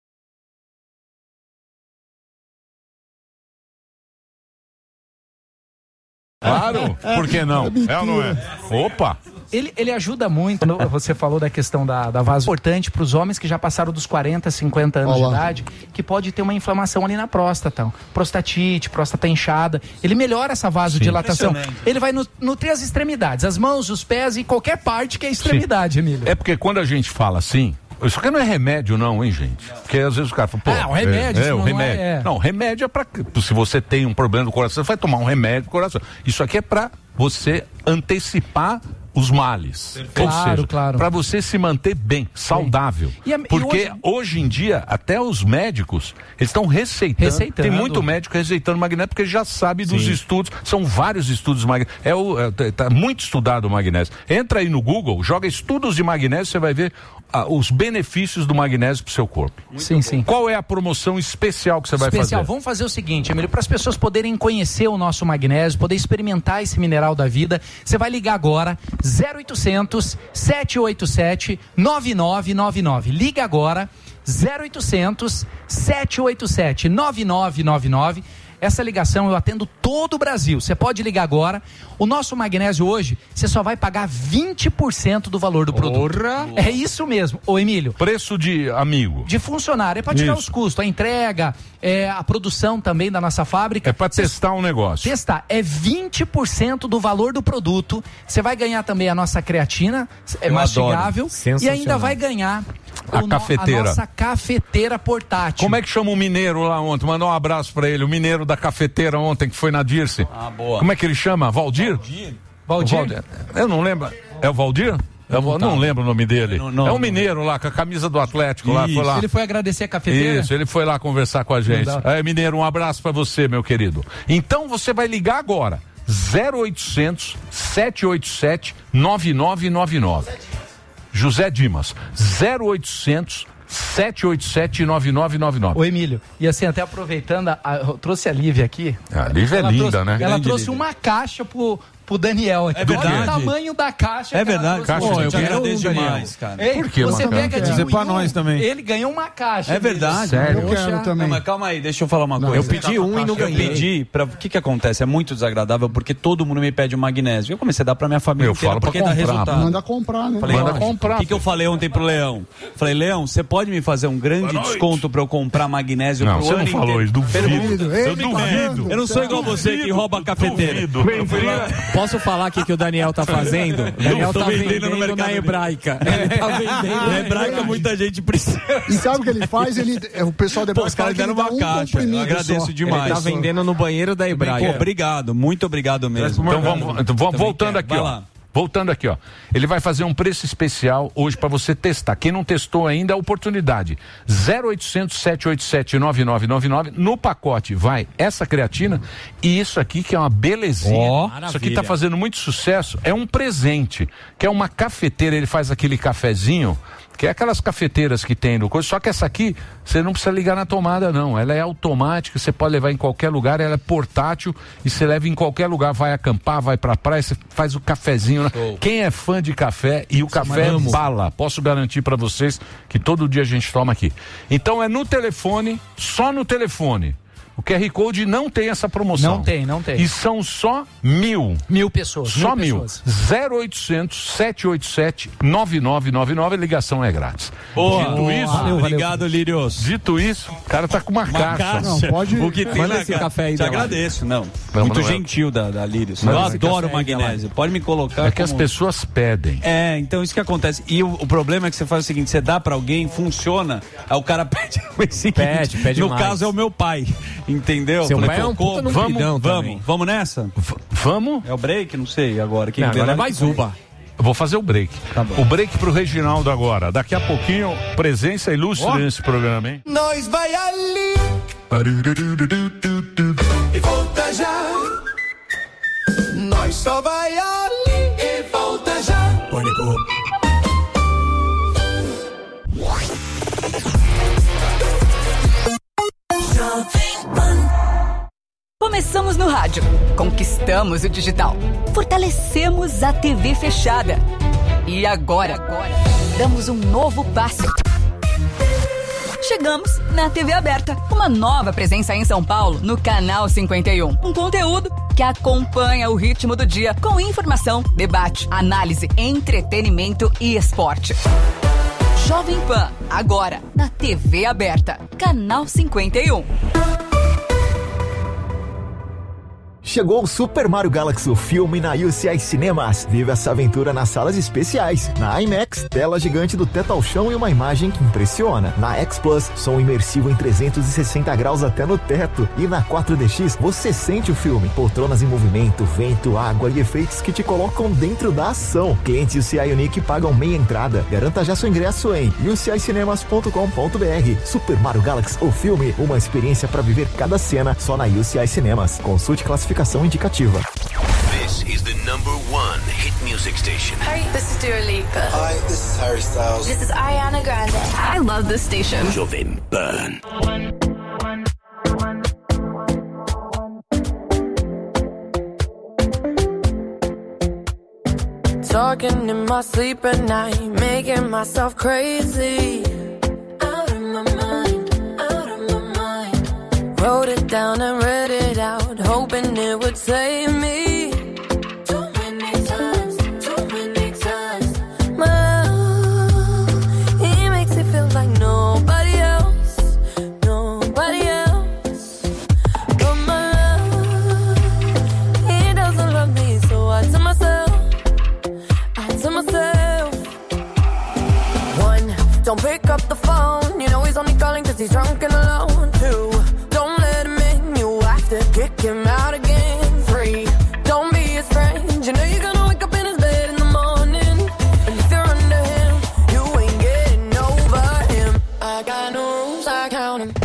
Claro, por que não? É ou não é? Opa! Ele, ele ajuda muito. Quando você falou da questão da, da vaso, importante para os homens que já passaram dos quarenta, cinquenta anos Olá. de idade, que pode ter uma inflamação ali na próstata, prostatite, próstata inchada. Ele melhora essa vasodilatação. Impressionante. Ele vai nu- nutrir as extremidades, as mãos, os pés e qualquer parte que é extremidade, Emílio. É porque quando a gente fala assim, isso aqui não é remédio não, hein, gente? Porque às vezes o cara fala, pô... Ah, o remédio, é, é, isso o não remédio. é- é. Não, remédio é pra... Se você tem um problema do coração, você vai tomar um remédio do coração. Isso aqui é pra você antecipar os males. Ou Claro, seja, claro. pra você se manter bem, saudável. E a- e Porque hoje- hoje... em dia, até os médicos, eles estão receitando. Receitando. Tem muito médico receitando magnésio, porque já sabe dos estudos. São vários estudos de magnésio. É o, é, tá- tá muito estudado o magnésio. Entra aí no Google, joga estudos de magnésio, você vai ver ah, os benefícios do magnésio pro seu corpo. Sim, sim. Qual é a promoção especial que você vai Especial. fazer? Vamos fazer o seguinte, Emílio, para as pessoas poderem conhecer o nosso magnésio, poder experimentar esse mineral da vida, você vai ligar agora zero oitocentos, sete oito sete, nove nove nove nove. Liga agora zero oitocentos, sete oito sete, nove nove nove nove. Essa ligação eu atendo todo o Brasil. Você pode ligar agora. O nosso magnésio hoje, você só vai pagar vinte por cento do valor do produto. Porra! É isso mesmo. Ô, Emílio, Preço de amigo. de funcionário. É para tirar Isso. os custos, a entrega, é, a produção também da nossa fábrica. É pra testar um negócio. Testar. É vinte por cento do valor do produto. Você vai ganhar também a nossa creatina, é Eu mastigável. adoro. E Sensacional. ainda vai ganhar A no- cafeteira. a nossa cafeteira portátil. Como é que chama o mineiro lá ontem? Mandar um abraço pra ele. O mineiro da cafeteira ontem, que foi na Dirce. Ah, boa. Como é que ele chama? Valdir? Valdir? O Valdir. Eu não lembro. É o Valdir? Eu não, não lembro o nome dele. Não, não, é um não. mineiro lá, com a camisa do Atlético lá, foi lá. Ele foi agradecer a cafeteira? Isso, ele foi lá conversar com a gente. Não dá. É, mineiro, um abraço pra você, meu querido. Então você vai ligar agora. zero oitocentos, sete oito sete, nove nove nove nove. José Dimas. zero oitocentos, sete oito sete, nove nove nove nove. Ô, Emílio, e assim, até aproveitando, a- a- eu trouxe a Lívia aqui. A Lívia é Ela linda, trouxe- né? Ela Grande trouxe Lívia. uma caixa pro, pro Daniel aqui. É verdade. Olha o tamanho da caixa. É que ela verdade. trouxe Caixa hoje. Pô, eu de dinheiro, agradeço Daniel. demais, cara. Ei, Por que você uma pega caixa? de Dizer um pra em um, nós também. Ele ganhou uma caixa. É Emílio. verdade. Sério? Eu quero também. Não, mas calma aí, deixa eu falar uma Não, coisa. eu pedi um e não ganhei. Eu pedi, pra... o que que acontece? É muito desagradável porque todo mundo me pede o magnésio. Eu comecei a dar pra minha família Eu inteira falo pra porque dá comprar. resultado. Manda comprar, né? Falei, Manda ó, comprar, O que, que eu falei ontem pro Leão? Falei, Leão, você pode me fazer um grande desconto pra eu comprar magnésio Não, pro você ano não falou inteiro? isso, duvido. Pergunta. Ele Eu tá duvido. vendo? Eu não sou igual você que Duvido, rouba a cafeteira. duvido. Eu fui lá- Posso falar aqui que o Daniel tá fazendo? O Daniel tô tá vendendo vendendo, no mercado na dele. hebraica. Ele tá vendendo Na hebraica muita gente precisa. E sabe o que ele faz? Ele, é, o pessoal Pô, depois os caras fala que deram ele dá uma um caixa. Eu comprimido agradeço só. demais. Ele tá vendendo no banheiro da Pô, hebraica. obrigado, muito obrigado mesmo. Então vamos, então vamos Também voltando quero. aqui, Vai ó. lá. Voltando aqui, ó. Ele vai fazer um preço especial hoje para você testar. Quem não testou ainda, a oportunidade. zero oitocentos, sete oito sete, nove nove nove nove. No pacote vai essa creatina e isso aqui que é uma belezinha. Ó, isso aqui tá fazendo muito sucesso. É um presente, que é uma cafeteira. Ele faz aquele cafezinho que é aquelas cafeteiras que tem no coisa, só que essa aqui, você não precisa ligar na tomada não, ela é automática, você pode levar em qualquer lugar, ela é portátil e você leva em qualquer lugar, vai acampar, vai pra praia, você faz o cafezinho, né? Quem é fã de café, e o café é bala, posso garantir pra vocês que todo dia a gente toma aqui. Então é no telefone, só no telefone. O Q R Code não tem essa promoção. Não tem, não tem. E são só mil. Mil pessoas. Só mil. mil. Pessoas. zero oitocentos, sete oito sete, nove nove nove nove, a ligação é grátis. Boa. Dito Boa. isso... Valeu, Obrigado, valeu. Lírios. Dito isso, o cara tá com uma, Uma caixa. caixa. Não, pode... O que tem Manda na esse ca- café aí Te dela. agradeço, não. Não, Muito não é. gentil da, da Lírios. Manda Eu esse adoro café aí magnésio. Pode me colocar É que as como- pessoas pedem. É, então isso que acontece. E o, o problema é que você faz o seguinte, você dá pra alguém, funciona, aí o cara pede o seguinte. Pede, pede No mais. caso é o meu pai, entendeu? Seu Falei, pai é um pô, puta num vamos, queridão vamos, também. vamos nessa? V- vamos? É o break? Não sei agora. Quem Não, vê agora lá- é mais Uba. Eu vou fazer o break. Tá bom. O break pro Reginaldo agora. Daqui a pouquinho, presença ilustre Ó. nesse programa, hein? Nós vai ali e volta já. Nós só vai ali e volta já. Pânico. Começamos no rádio, conquistamos o digital, fortalecemos a T V fechada. E agora, agora, damos um novo passo. Chegamos na T V aberta, uma nova presença em São Paulo, no Canal cinquenta e um. Um conteúdo que acompanha o ritmo do dia, com informação, debate, análise, entretenimento e esporte. Jovem Pan, agora, na T V aberta, Canal cinquenta e um. Chegou o Super Mario Galaxy, o filme na U C I Cinemas. Vive essa aventura nas salas especiais. Na IMAX, tela gigante do teto ao chão e uma imagem que impressiona. Na X Plus, som imersivo em trezentos e sessenta graus até no teto. E na quatro D X, você sente o filme. Poltronas em movimento, vento, água e efeitos que te colocam dentro da ação. Clientes U C I Unique pagam meia entrada. Garanta já seu ingresso em u c i cinemas ponto com ponto b r. Super Mario Galaxy, o filme, uma experiência para viver cada cena só na U C I Cinemas. Consulte classificação indicativa. This is the number one hit music station. Hi, this is Dua Lipa. Hi, this is Harry Styles. This is Ariana Grande. I love this station. Jovem Pan. Talking in my sleep at night, making myself crazy. Out of my mind, out of my mind. Wrote it down and read it out, hoping it would save me. Too many times, too many times. My love, he makes it feel like nobody else, nobody else. But my love, he doesn't love me, so I tell myself, I tell myself. One, don't pick up the phone, you know he's only calling cause he's drunk and alone. Two, don't let him in, you have to kick him out again. Three, don't be his friend, you know you're gonna wake up in his bed in the morning. And if you're under him, you ain't getting over him. I got no rules, I count him.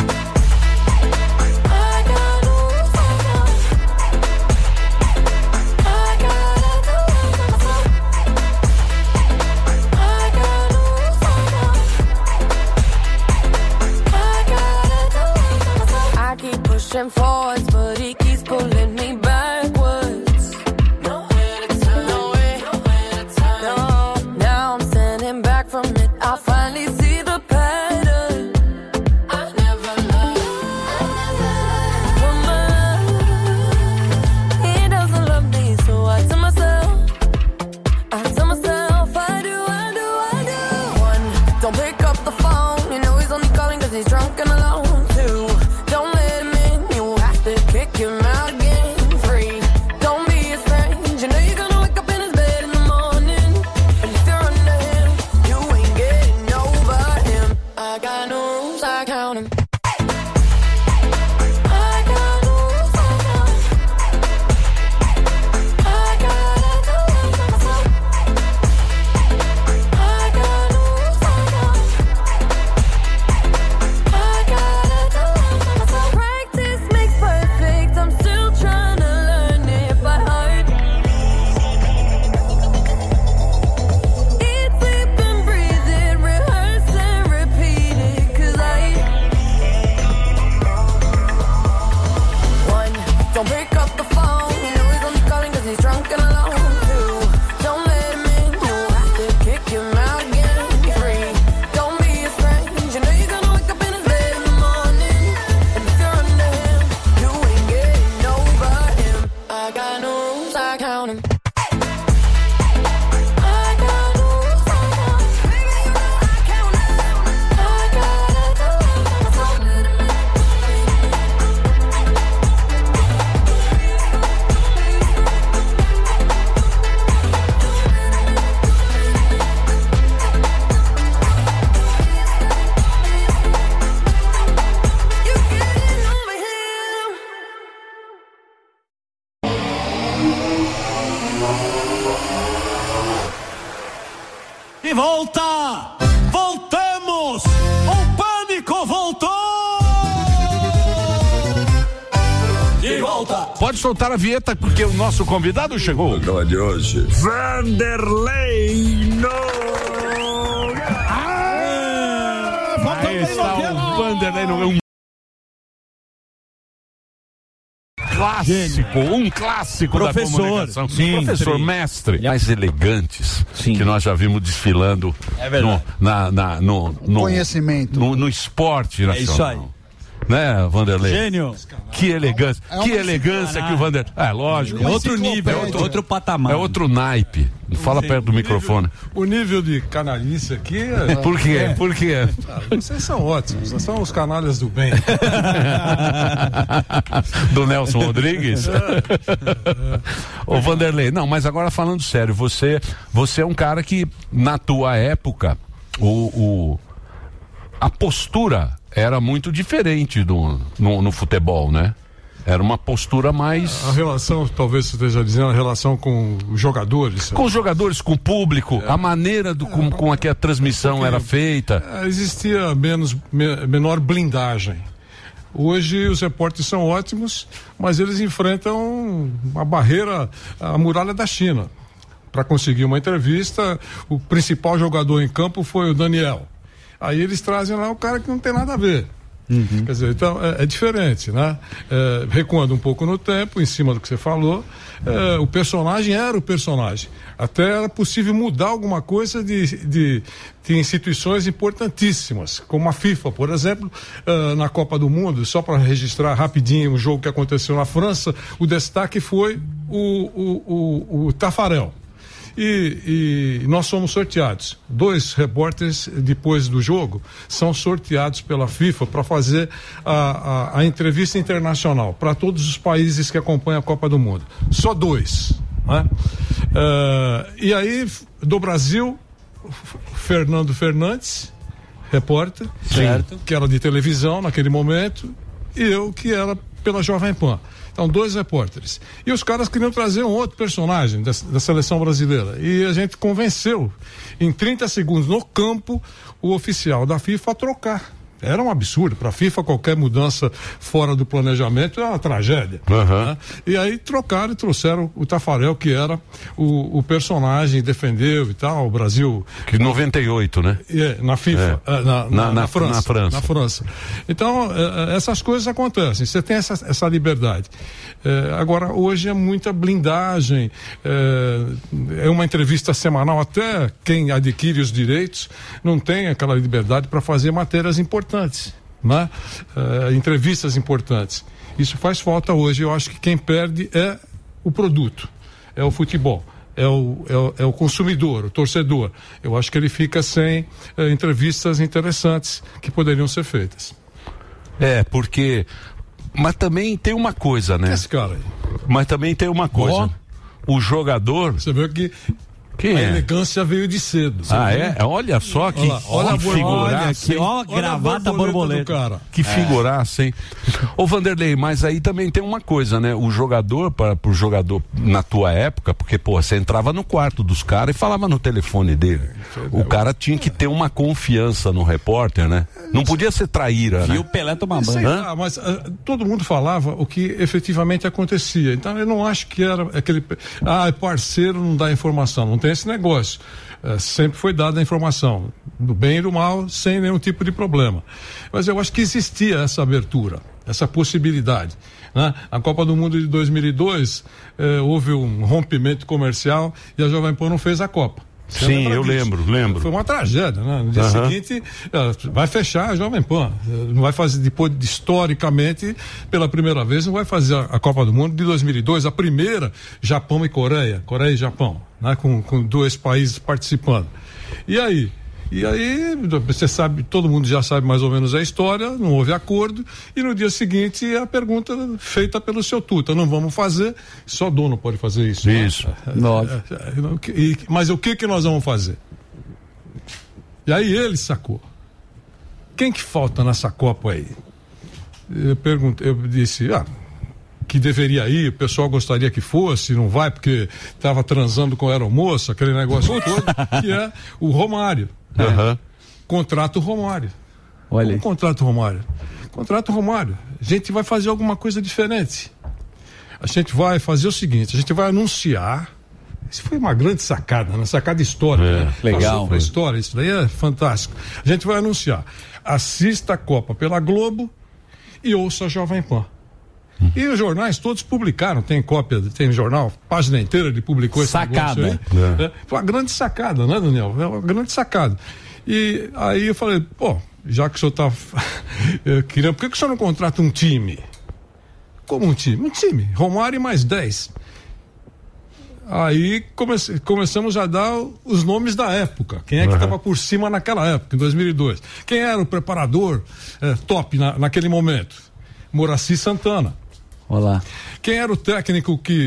I got no rules, I count him. I gotta do it myself. I got no rules, I count him. I gotta do it myself. I keep pushing forwards, but he keeps pulling me backwards. Nowhere to turn, nowhere, nowhere to turn. No, now I'm standing back from it. I finally see the pattern. I never loved, I never loved. He doesn't love me, so I tell myself, I tell myself, I do, I do, I do. One, don't pick up the phone, you know he's only calling cause he's drunk and alone. Two, don't let him in, you have to kick him out again. Three, don't be his friend, you know you're gonna wake up in his bed in the morning. And if you're under him, you ain't getting over him. I got no rules, I count him. I got no rules, I count him. I gotta do it myself. I got no rules, I count him. Pode soltar a vinheta, porque o nosso convidado chegou. O programa de hoje. Vanderlei Nogueira. Aí está o Vanderlei Nogueira. Um clássico, um clássico Professor, da comunicação. sim, Professor, sim. mestre. Mais elegantes Sim. que nós já vimos desfilando É verdade. no, na, na, no, no, Conhecimento. no, no esporte nacional. É isso aí. Né, Vanderlei? Gênio. Que elegância, É uma que elegância que o Vanderlei. É, lógico. É outro nível, é outro, outro patamar. É outro naipe. Fala perto do microfone. O nível de canalice aqui é... Por quê? É. Por quê? Ah, vocês são ótimos, são os canalhas do bem. Do Nelson Rodrigues? Ô Vanderlei, não, mas agora falando sério, você, você é um cara que, na tua época, o, o, a postura era muito diferente do, no, no futebol, né? Era uma postura mais... A relação, talvez você esteja dizendo, a relação com os jogadores. Com os jogadores, com o público, é. a maneira do, com, com a que a transmissão era feita. É, existia menos, me, menor blindagem. Hoje os repórteres são ótimos, mas eles enfrentam a barreira, a muralha da China. Para conseguir uma entrevista, o principal jogador em campo foi o Daniel. Aí eles trazem lá o cara que não tem nada a ver. Uhum. Quer dizer, então é, é diferente, né? É, recuando um pouco no tempo, em cima do que você falou, é, o personagem era o personagem. Até era possível mudar alguma coisa de, de, de instituições importantíssimas, como a FIFA, por exemplo, é, na Copa do Mundo, só para registrar rapidinho um jogo que aconteceu na França, o destaque foi o, o, o, o Tafarel. E, e nós somos sorteados. Dois repórteres, depois do jogo, são sorteados pela FIFA para fazer a, a, a entrevista internacional para todos os países que acompanham a Copa do Mundo. Só dois. Né? Uh, e aí, do Brasil, Fernando Fernandes, repórter, certo. que era de televisão naquele momento, e eu, que era pela Jovem Pan. Então, dois repórteres. E os caras queriam trazer um outro personagem da, da seleção brasileira. E a gente convenceu, em trinta segundos no campo, o oficial da FIFA a trocar. Era um absurdo. Para a FIFA, qualquer mudança fora do planejamento é uma tragédia. Uhum. Né? E aí trocaram e trouxeram o Tafarel, que era o, o personagem, defendeu e tal. O Brasil. Que noventa e oito, né? É, na FIFA. É. Na, na, na, na, França, na França. Na França. Então, é, essas coisas acontecem. Você tem essa, essa liberdade. É, agora, hoje é muita blindagem. É, é uma entrevista semanal. Até quem adquire os direitos não tem aquela liberdade para fazer matérias importantes. Né? Uh, entrevistas importantes. Isso faz falta hoje. Eu acho que quem perde é o produto, é o futebol, é o, é o, é o consumidor, o torcedor. Eu acho que ele fica sem uh, entrevistas interessantes que poderiam ser feitas. É, porque. Mas também tem uma coisa, né? Que é esse cara aí? Mas também tem uma coisa. Oh. O jogador. Você viu que. Quem a é? elegância veio de cedo. Ah, é? Olha só que, olha, olha que a figuraça. Ó, gravata borboleta. Cara. Que figuraça, hein? Ô Vanderlei, mas aí também tem uma coisa, né? O jogador, para o jogador na tua época, porque, pô, você entrava no quarto dos caras e falava no telefone dele. O cara tinha que ter uma confiança no repórter, né? Não podia ser traíra, né? E o Pelé tomar banho. Ah, mas uh, todo mundo falava o que efetivamente acontecia. Então eu não acho que era aquele. Ah, parceiro não dá informação. Não tem esse negócio. Uh, sempre foi dada a informação, do bem e do mal, sem nenhum tipo de problema. Mas eu acho que existia essa abertura, essa possibilidade. Né? Na Copa do Mundo de dois mil e dois, uh, houve um rompimento comercial e a Jovem Pan não fez a Copa. Você Sim, eu disso? lembro, lembro. Foi uma tragédia, né? No dia uhum. seguinte, vai fechar a Jovem Pan. Não vai fazer, depois, historicamente, pela primeira vez, não vai fazer a Copa do Mundo de dois mil e dois, a primeira, Japão e Coreia, Coreia e Japão, né? Com, com dois países participando. E aí? E aí, você sabe, todo mundo já sabe mais ou menos a história, não houve acordo, e no dia seguinte a pergunta feita pelo seu Tuta, não vamos fazer, só dono pode fazer isso. Isso. Né? E, mas o que que nós vamos fazer? E aí ele sacou. Quem que falta nessa Copa aí? Eu perguntei, eu disse, ah, que deveria ir, o pessoal gostaria que fosse, não vai porque estava transando com a aeromoça, aquele negócio todo, que é o Romário. Uhum. Contrato Romário. Olha aí. Contrato Romário. Contrato Romário. A gente vai fazer alguma coisa diferente. a gente vai fazer o seguinte, a gente vai anunciar. Isso foi uma grande sacada, uma sacada histórica. É, né? legal. Para a história, isso daí é fantástico. A gente vai anunciar. Assista a Copa pela Globo e ouça a Jovem Pan. E os jornais todos publicaram, tem cópia, tem jornal, página inteira ele publicou esse Sacada. negócio aí. É. Foi uma grande sacada, né, Daniel? É uma grande sacada. E aí eu falei, pô, já que o senhor tá querendo, por que, que o senhor não contrata um time? Como um time? Um time, Romário e mais dez. Aí comece, começamos a dar os nomes da época. Quem é que estava por cima naquela época, em dois mil e dois? Quem era o preparador é, top na, naquele momento? Moraci Santana. Olá. Quem era o técnico que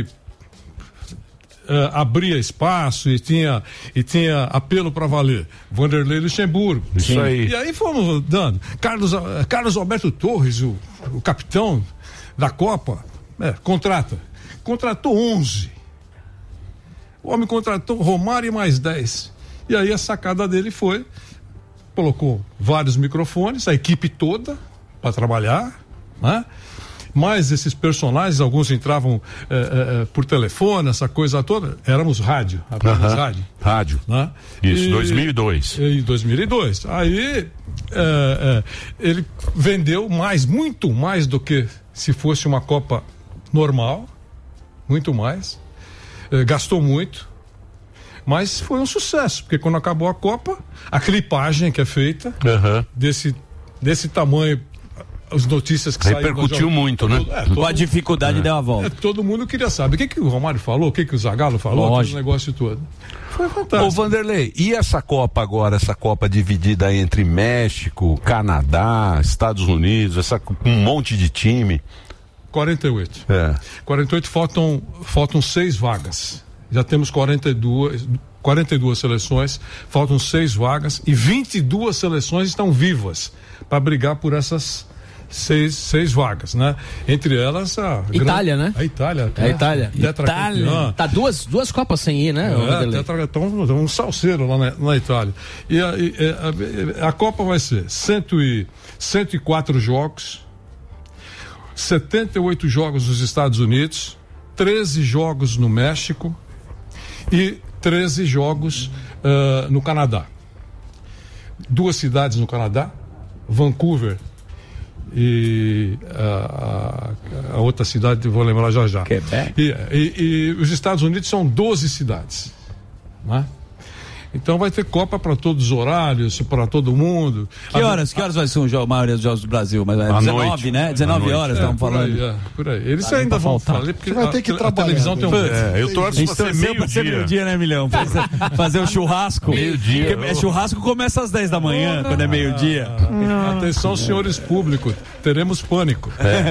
uh, abria espaço e tinha, e tinha apelo para valer? Vanderlei Luxemburgo. Isso aí. E aí fomos dando. Carlos, uh, Carlos Alberto Torres, o, o capitão da Copa, é, contrata. Contratou onze. O homem contratou Romário e mais dez. E aí a sacada dele foi, colocou vários microfones, a equipe toda para trabalhar, né? Mais esses personagens, alguns entravam é, é, por telefone, essa coisa toda, éramos rádio, apenas uh-huh. rádio. Rádio. Né? Isso, e, dois mil e dois. Em dois mil e dois. Aí é, é, ele vendeu mais, muito mais do que se fosse uma Copa normal, muito mais, é, gastou muito, mas foi um sucesso, porque quando acabou a Copa, a clipagem que é feita, uh-huh. desse, desse tamanho, as notícias que saíram. Repercutiu muito, né? É, todo, Com a dificuldade é. deu a volta. É, todo mundo queria saber o que, que o Romário falou, o que, que o Zagallo falou, aquele negócio todo. Foi fantástico. Ô Vanderlei, e essa Copa agora, essa Copa dividida entre México, Canadá, Estados Unidos, essa, um monte de time? quarenta e oito. É. quarenta e oito, faltam, faltam seis vagas. Já temos quarenta e duas, quarenta e duas seleções, faltam seis vagas e vinte e duas seleções estão vivas para brigar por essas Seis, seis vagas, né? Entre elas a Itália, gran... né? A Itália. A Itália. Itália. Tá duas, duas Copas sem ir, né? É, tetra... então, um salseiro lá na, na Itália. E a, e a, a Copa vai ser cento e, cento e quatro jogos, setenta e oito jogos nos Estados Unidos, treze jogos no México e treze jogos uh, no Canadá. Duas cidades no Canadá, Vancouver e a, a, a outra cidade, vou lembrar já já. Quebec. E, e, e os Estados Unidos são doze cidades, né? Então vai ter Copa para todos os horários, para todo mundo. Que horas, que horas vai ser um jogo, a maioria dos jogos do Brasil? Mas é dezenove, né? dezenove horas, estamos é, falando. Aí, é, por aí. Eles tá, ainda vão falar, porque você vai ter que a, trabalhar. A televisão tem um... É, eu torço para ser meio-dia. meio-dia, né, Milhão? Fazer, fazer o churrasco. Meio-dia. Porque churrasco começa às dez da manhã, quando é meio-dia. Ah, atenção, senhores públicos, teremos pânico.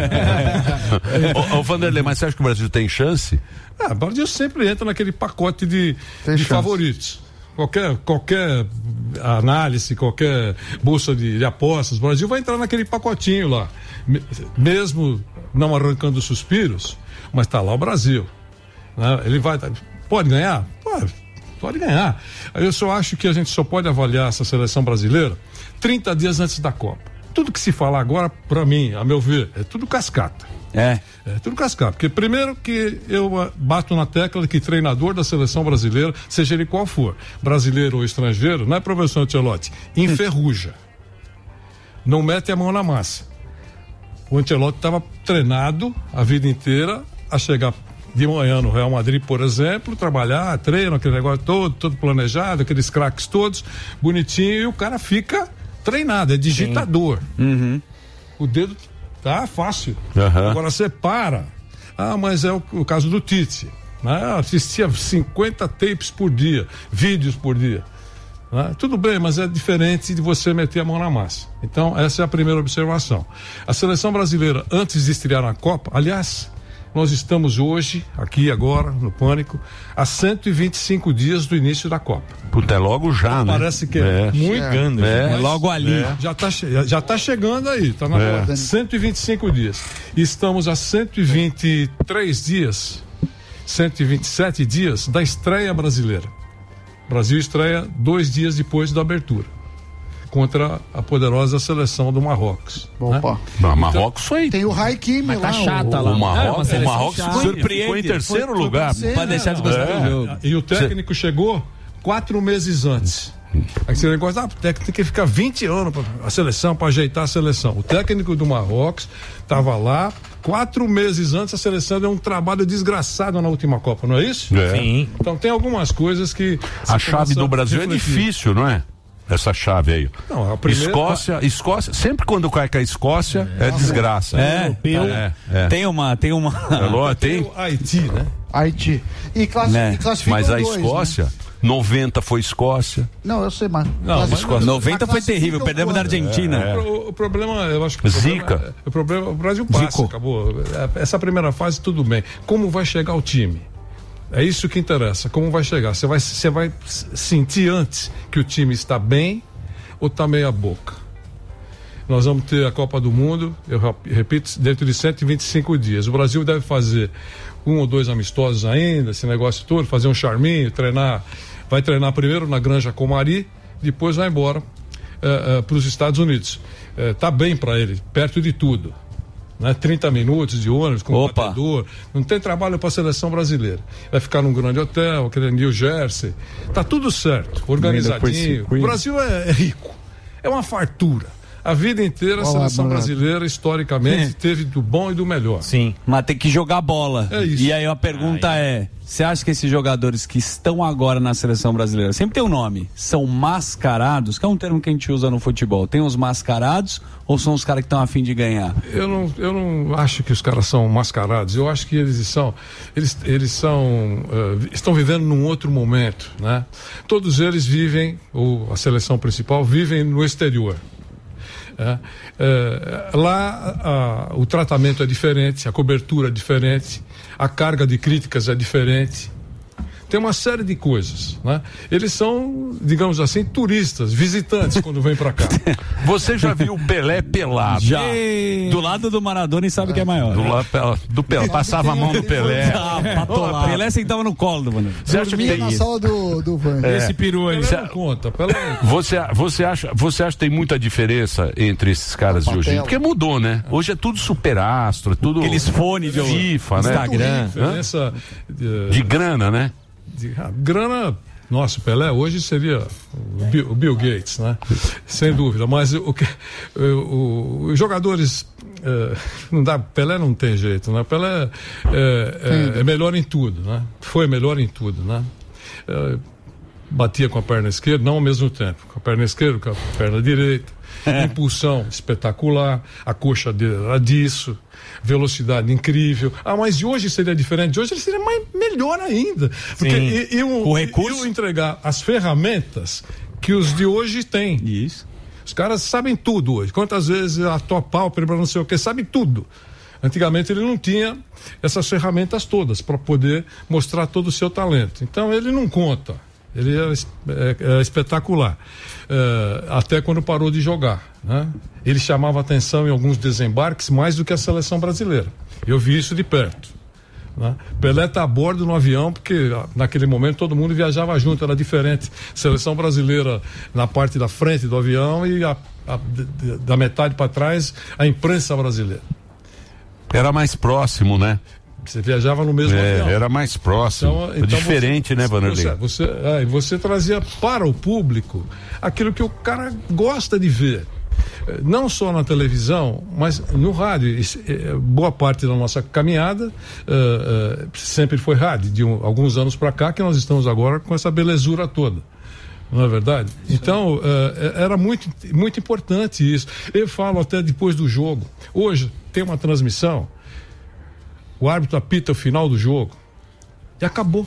É. Ô, ô Vanderlei, mas você acha que o Brasil tem chance? Ah, o Brasil sempre entra naquele pacote de, de favoritos. Qualquer, qualquer análise, qualquer bolsa de, de apostas, o Brasil vai entrar naquele pacotinho lá. Mesmo não arrancando suspiros, mas está lá o Brasil. Né? Ele vai. Pode ganhar? Pode, pode ganhar. Eu só acho que a gente só pode avaliar essa seleção brasileira trinta dias antes da Copa. Tudo que se falar agora, para mim, a meu ver, é tudo cascata. É. É tudo cascata. Porque primeiro que eu bato na tecla de que treinador da seleção brasileira, seja ele qual for, brasileiro ou estrangeiro, não é, professor Ancelotti? Enferruja. Não mete a mão na massa. O Ancelotti estava treinado a vida inteira a chegar de manhã no Real Madrid, por exemplo, trabalhar, treino, aquele negócio todo, todo planejado, aqueles craques todos, bonitinho, e o cara fica treinado, é digitador. Uhum. O dedo tá fácil. Uhum. Agora você para. Ah, mas é o, o caso do Tite. Né? Assistia cinquenta tapes por dia, vídeos por dia. Né? Tudo bem, mas é diferente de você meter a mão na massa. Então, essa é a primeira observação. A seleção brasileira, antes de estrear na Copa, aliás, nós estamos hoje, aqui agora, no Pânico, a cento e vinte e cinco dias do início da Copa. Puta, é logo já, então, né? Parece que é, é muito. Chegando, é, é logo ali. É. Já está já tá chegando aí, está na é. cento e vinte e cinco dias. E estamos a cento e vinte e três dias, cento e vinte e sete dias da estreia brasileira. O Brasil estreia dois dias depois da abertura. contra a poderosa seleção do Marrocos. Opa. Né? Não, Marrocos foi. Tem o Hakim lá. tá chata o... lá. O Marrocos, É, o Marrocos chata. foi, Surpreende. ficou em terceiro Foi- foi lugar. terceiro, Pra deixar de gostar É. do jogo. E o técnico chegou quatro meses antes. Aí você negócio, ah, o técnico tem que ficar vinte anos para a seleção, para ajeitar a seleção. O técnico do Marrocos estava lá, quatro meses antes a seleção deu um trabalho desgraçado na última Copa, não é isso? É. Sim. Então tem algumas coisas que... A chave do Brasil é difícil, não é? Essa chave aí. Não, a primeira- Escócia, Escócia, sempre quando cai com a Escócia é, desgraça. É, é, é. Tem uma, tem uma. É lógico, tem. O Haiti, né? Haiti. E, classi Né? e classificam Mas a dois, Escócia, né? noventa foi Escócia. Não, eu sei, mas. Não, mas classificam- noventa foi mas terrível, classificam perdemos da quando? Argentina. O, pro- o problema, eu acho que o problema, Zica. é- o problema, o Brasil passa, Zico. acabou. É, essa primeira fase tudo bem. Como vai chegar o time? É isso que interessa. Como vai chegar? Você vai, você vai s- sentir antes que o time está bem ou está meia boca? Nós vamos ter a Copa do Mundo, eu rap- repito, dentro de cento e vinte e cinco dias. O Brasil deve fazer um ou dois amistosos ainda, esse negócio todo, fazer um charminho, treinar. Vai treinar primeiro na Granja Comari, depois vai embora para os Estados Unidos. Está bem para ele, perto de tudo. Né? trinta minutos de ônibus com Opa. batedor. Não tem trabalho para a seleção brasileira. Vai ficar num grande hotel, aquele New Jersey. Tá tudo certo, organizadinho. O Brasil é, é rico. É uma fartura. A vida inteira a Olá, seleção Bruno. brasileira, historicamente, teve do bom e do melhor. Sim, mas tem que jogar bola. É isso. E aí a pergunta é: você acha que esses jogadores que estão agora na seleção brasileira, sempre tem um nome, são mascarados? Que é um termo que a gente usa no futebol. Tem os mascarados ou são os caras que estão a fim de ganhar? Eu não, eu não acho que os caras são mascarados. Eu acho que eles são, eles, eles são, uh, estão vivendo num outro momento, né? Todos eles vivem, ou a seleção principal vivem no exterior. É, é, lá a, o tratamento é diferente, a cobertura é diferente, a carga de críticas é diferente. Tem uma série de coisas, né? Eles são, digamos assim, turistas, visitantes quando vêm pra cá. Você já viu o Pelé pelado? Já. Do lado do Maradona e sabe que é maior. Do, lado, do Pelé. Passava a mão no Pelé. Ah, patolado. Pelé sentava no colo do Maradona. Você acha que Dormia tem na isso? sala do, do van. É. Esse peru aí. Pelé não conta, Pelé não conta. Você, você, acha, você acha que tem muita diferença entre esses caras de hoje? Porque mudou, né? Hoje é tudo superastro, é tudo Aqueles fones de FIFA, né? Instagram. Diferença de, De grana, né? de ah, grana. Nossa, o Pelé hoje seria o Bill, o Bill Gates, né? Sem dúvida. Mas o que, o, o, os jogadores, eh, não dá, Pelé não tem jeito, né? Pelé é, é, é melhor em tudo, né? Foi melhor em tudo, né? Eh, batia com a perna esquerda, não ao mesmo tempo, com a perna esquerda, com a perna direita, impulsão espetacular, a coxa dele era disso, velocidade incrível. Ah, mas de hoje seria diferente, de hoje ele seria mais, melhor ainda. Porque Sim. eu, Com recurso? eu entregar as ferramentas que os de hoje têm. Isso. Os caras sabem tudo hoje. Quantas vezes a tua pálpebra, não sei o que, sabe tudo. Antigamente ele não tinha essas ferramentas todas para poder mostrar todo o seu talento. Então ele não conta. Ele é, é, é espetacular. É, até quando parou de jogar, né? Ele chamava atenção em alguns desembarques mais do que a seleção brasileira. Eu vi isso de perto, né? Pelé está a bordo no avião porque naquele momento todo mundo viajava junto, era diferente. Seleção brasileira na parte da frente do avião e a, a, da metade para trás a imprensa brasileira. Era mais próximo, né? Você viajava no mesmo É, avião. era mais próximo. Então, então Diferente, você, né, Vanderlei? Você, você, é, você trazia para o público aquilo que o cara gosta de ver. Eh, Não só na televisão, mas no rádio. Isso, eh, boa parte da nossa caminhada eh, eh, sempre foi rádio. De um, alguns anos para cá que nós estamos agora com essa belezura toda. Não é verdade? Então, eh, era muito, muito importante isso. Eu falo até depois do jogo. Hoje tem uma transmissão. O árbitro apita o final do jogo e acabou.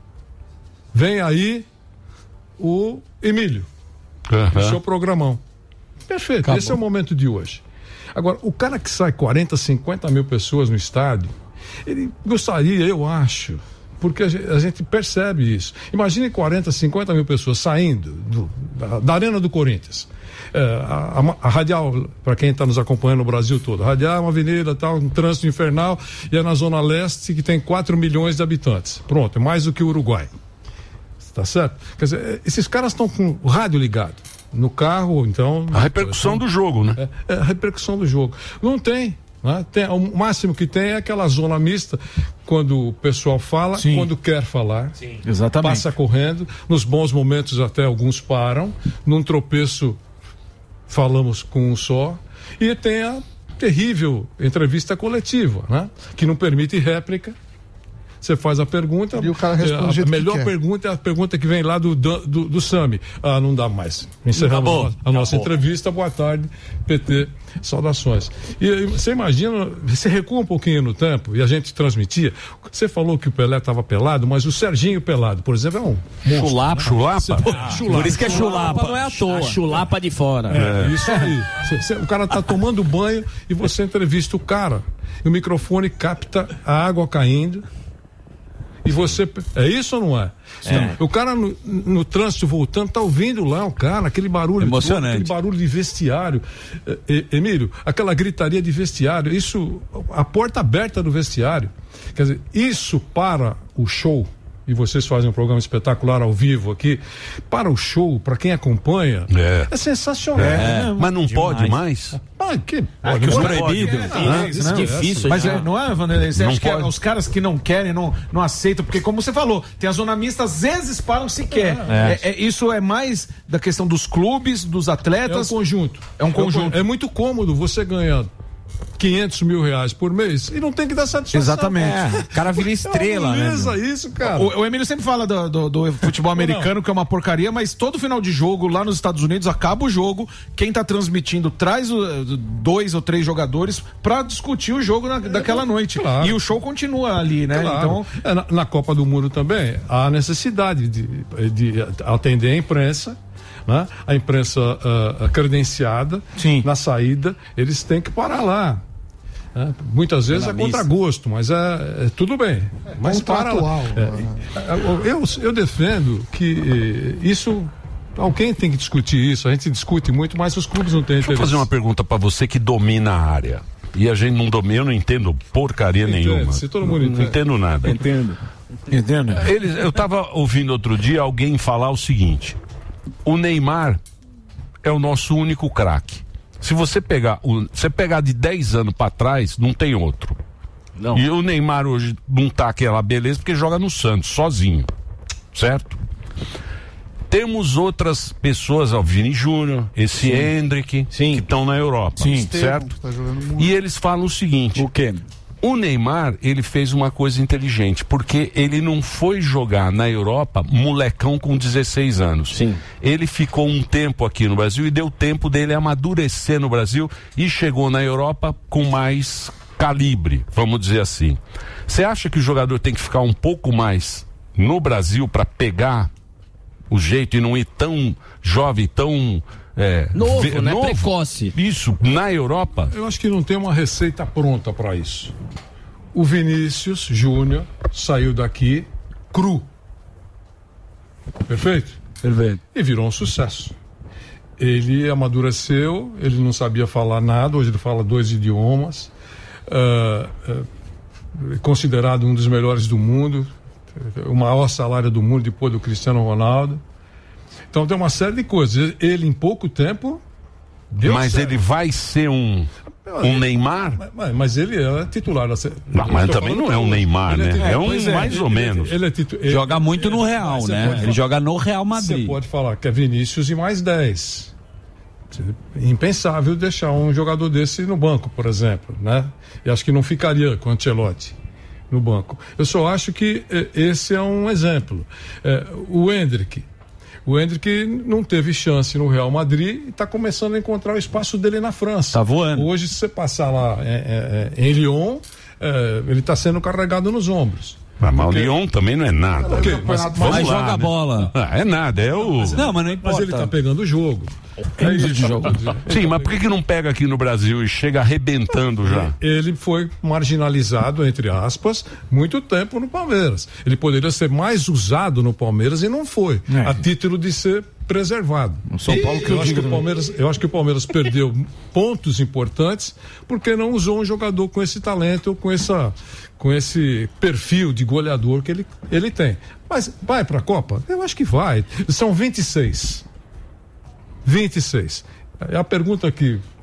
Vem aí o Emílio, Uhum. o seu programão. Perfeito, Acabou. esse é o momento de hoje. Agora, o cara que sai quarenta, cinquenta mil pessoas no estádio, ele gostaria, eu acho, porque a gente, a gente percebe isso. Imagine quarenta, cinquenta mil pessoas saindo do, da, da Arena do Corinthians. É, a, a, a Radial, para quem está nos acompanhando no Brasil todo, a Radial é uma avenida, tal, um trânsito infernal, e é na Zona Leste que tem quatro milhões de habitantes. Pronto, é mais do que o Uruguai. Tá certo? Quer dizer, esses caras estão com o rádio ligado. no carro, então... A repercussão do jogo, né? É, é a repercussão do jogo. Não tem. Né? Tem, o máximo que tem é aquela zona mista, quando o pessoal fala, Sim. quando quer falar. Sim. Exatamente. Passa correndo, nos bons momentos até alguns param, num tropeço falamos com um só, e tem a terrível entrevista coletiva, né? Que não permite réplica. Você faz a pergunta, e o cara responde a, do jeito a melhor que quer. pergunta é a pergunta que vem lá do, do, do, do Sami. Ah, não dá mais. Encerramos Acabou. a, a nossa Acabou. entrevista. Boa tarde, P T. Saudações. E, e você imagina, você recua um pouquinho no tempo e a gente transmitia. Você falou que o Pelé estava pelado, mas o Serginho pelado, por exemplo, é um monstro, Chulapa. né? Chulapa? Você- Ah, chulapa. Por isso que é chulapa. Não é à toa. A chulapa de fora. É, isso aí. Cê- cê- o cara tá tomando banho e você entrevista o cara. E o microfone capta a água caindo. E você. É isso ou não é? Então, o cara no, no trânsito voltando, tá ouvindo lá o cara, aquele barulho. Emocionante. Aquele barulho de vestiário. Eh, eh, Emílio, aquela gritaria de vestiário, isso. A porta aberta do vestiário. Quer dizer, isso para o show. E vocês fazem um programa espetacular ao vivo aqui. Para o show, para quem acompanha, É. é sensacional. É. Mas não pode mais? Ah, que, Ah, que não os pode. proibidos. É, Ah, é, isso é não, difícil, assim. Mas é, não é, Vanderlei? Você Não acha que é pode. os caras que não querem, não, não aceitam? Porque, como você falou, tem a zona mista, às vezes param se quer. É. É, é, isso é mais da questão dos clubes, dos atletas. É um conjunto. É um conjunto. É muito cômodo você ganhando quinhentos mil reais por mês e não tem que dar satisfação. Exatamente. É. O cara vira estrela, né? Beleza, isso, cara. O, o Emílio sempre fala do, do- do futebol americano, que é uma porcaria, mas todo final de jogo, lá nos Estados Unidos, acaba o jogo, quem tá transmitindo traz o- dois ou três jogadores pra discutir o jogo na- daquela noite. Claro. E o show continua ali, né? Claro. Então, É, na, na Copa do Mundo também há necessidade de, de atender a imprensa. Né? A imprensa ah, credenciada na saída, eles têm que parar lá. né? Muitas vezes é contra gosto, mas é, é tudo bem. Mas para lá. contratual, É, eu, eu defendo que eh, isso. Alguém tem que discutir isso. A gente discute muito, mas os clubes não têm Deixa eu interesse. fazer uma pergunta pra você que domina a área. E a gente não domina, eu não entendo porcaria Entende, nenhuma. se todo mundo não entende. entendo nada. Entendo. Entendo. Eles, eu tava ouvindo outro dia alguém falar o seguinte: o Neymar é o nosso único craque. Se você pegar, o, você pegar de dez anos pra trás, não tem outro. Não. E o Neymar hoje não tá aquela beleza porque joga no Santos, sozinho. Certo? Temos outras pessoas, ó, o Vini Júnior, esse Hendrick, que estão na Europa, certo? Tá jogando muito. E eles falam o seguinte: o quê? O Neymar, ele fez uma coisa inteligente, porque ele não foi jogar na Europa molecão com dezesseis anos. Sim. Ele ficou um tempo aqui no Brasil e deu tempo dele amadurecer no Brasil e chegou na Europa com mais calibre, vamos dizer assim. Você acha que o jogador tem que ficar um pouco mais no Brasil para pegar o jeito e não ir tão jovem, tão é, Novo, ve- né? Precoce. Isso, na Europa. Eu acho que não tem uma receita pronta para isso. O Vinícius Júnior saiu daqui cru. Perfeito? Perfeito. E virou um sucesso. Ele amadureceu, ele não sabia falar nada, hoje ele fala dois idiomas. ah, ah, considerado um dos melhores do mundo, o maior salário do mundo depois do Cristiano Ronaldo. Então tem uma série de coisas. Ele em pouco tempo deu Mas certo. ele vai ser um, um Neymar? Mas, mas ele é titular da se- Não, mas Eu tô também falando não é um pra- Neymar, ele né? titu- É um pois mais ele- ou ele- menos. Ele é titu- ele- Joga muito no ele- Real, você né? pode Ele falar- joga no Real Você Madrid. pode falar que é Vinícius e mais dez. Impensável deixar um jogador desse no banco, por exemplo, né? E acho que não ficaria com o Ancelotti no banco. Eu só acho que eh, esse é um exemplo. Eh, o Hendrick. O Hendrick não teve chance no Real Madrid e está começando a encontrar o espaço dele na França. Tá voando. Hoje, se você passar lá eh, eh, em Lyon, eh, ele está sendo carregado nos ombros. Mas, mas o Porque- Lyon também não é nada. Ok, mas- Vamos Mas lá, joga né? bola. Ah, é nada, é o. Não, mas não Mas importa. ele está pegando o jogo. É isso. Sim, mas por que, que não pega aqui no Brasil e chega arrebentando já? Ele foi marginalizado, entre aspas, muito tempo no Palmeiras. Ele poderia ser mais usado no Palmeiras e não foi, É. a título de ser preservado. O São Paulo que eu eu acho digo que o também. Palmeiras, eu acho que o Palmeiras perdeu pontos importantes porque não usou um jogador com esse talento, com essa, com esse perfil de goleador que ele, ele tem. Mas vai para a Copa? Eu acho que vai. São vinte e seis. vinte e seis. A pergunta que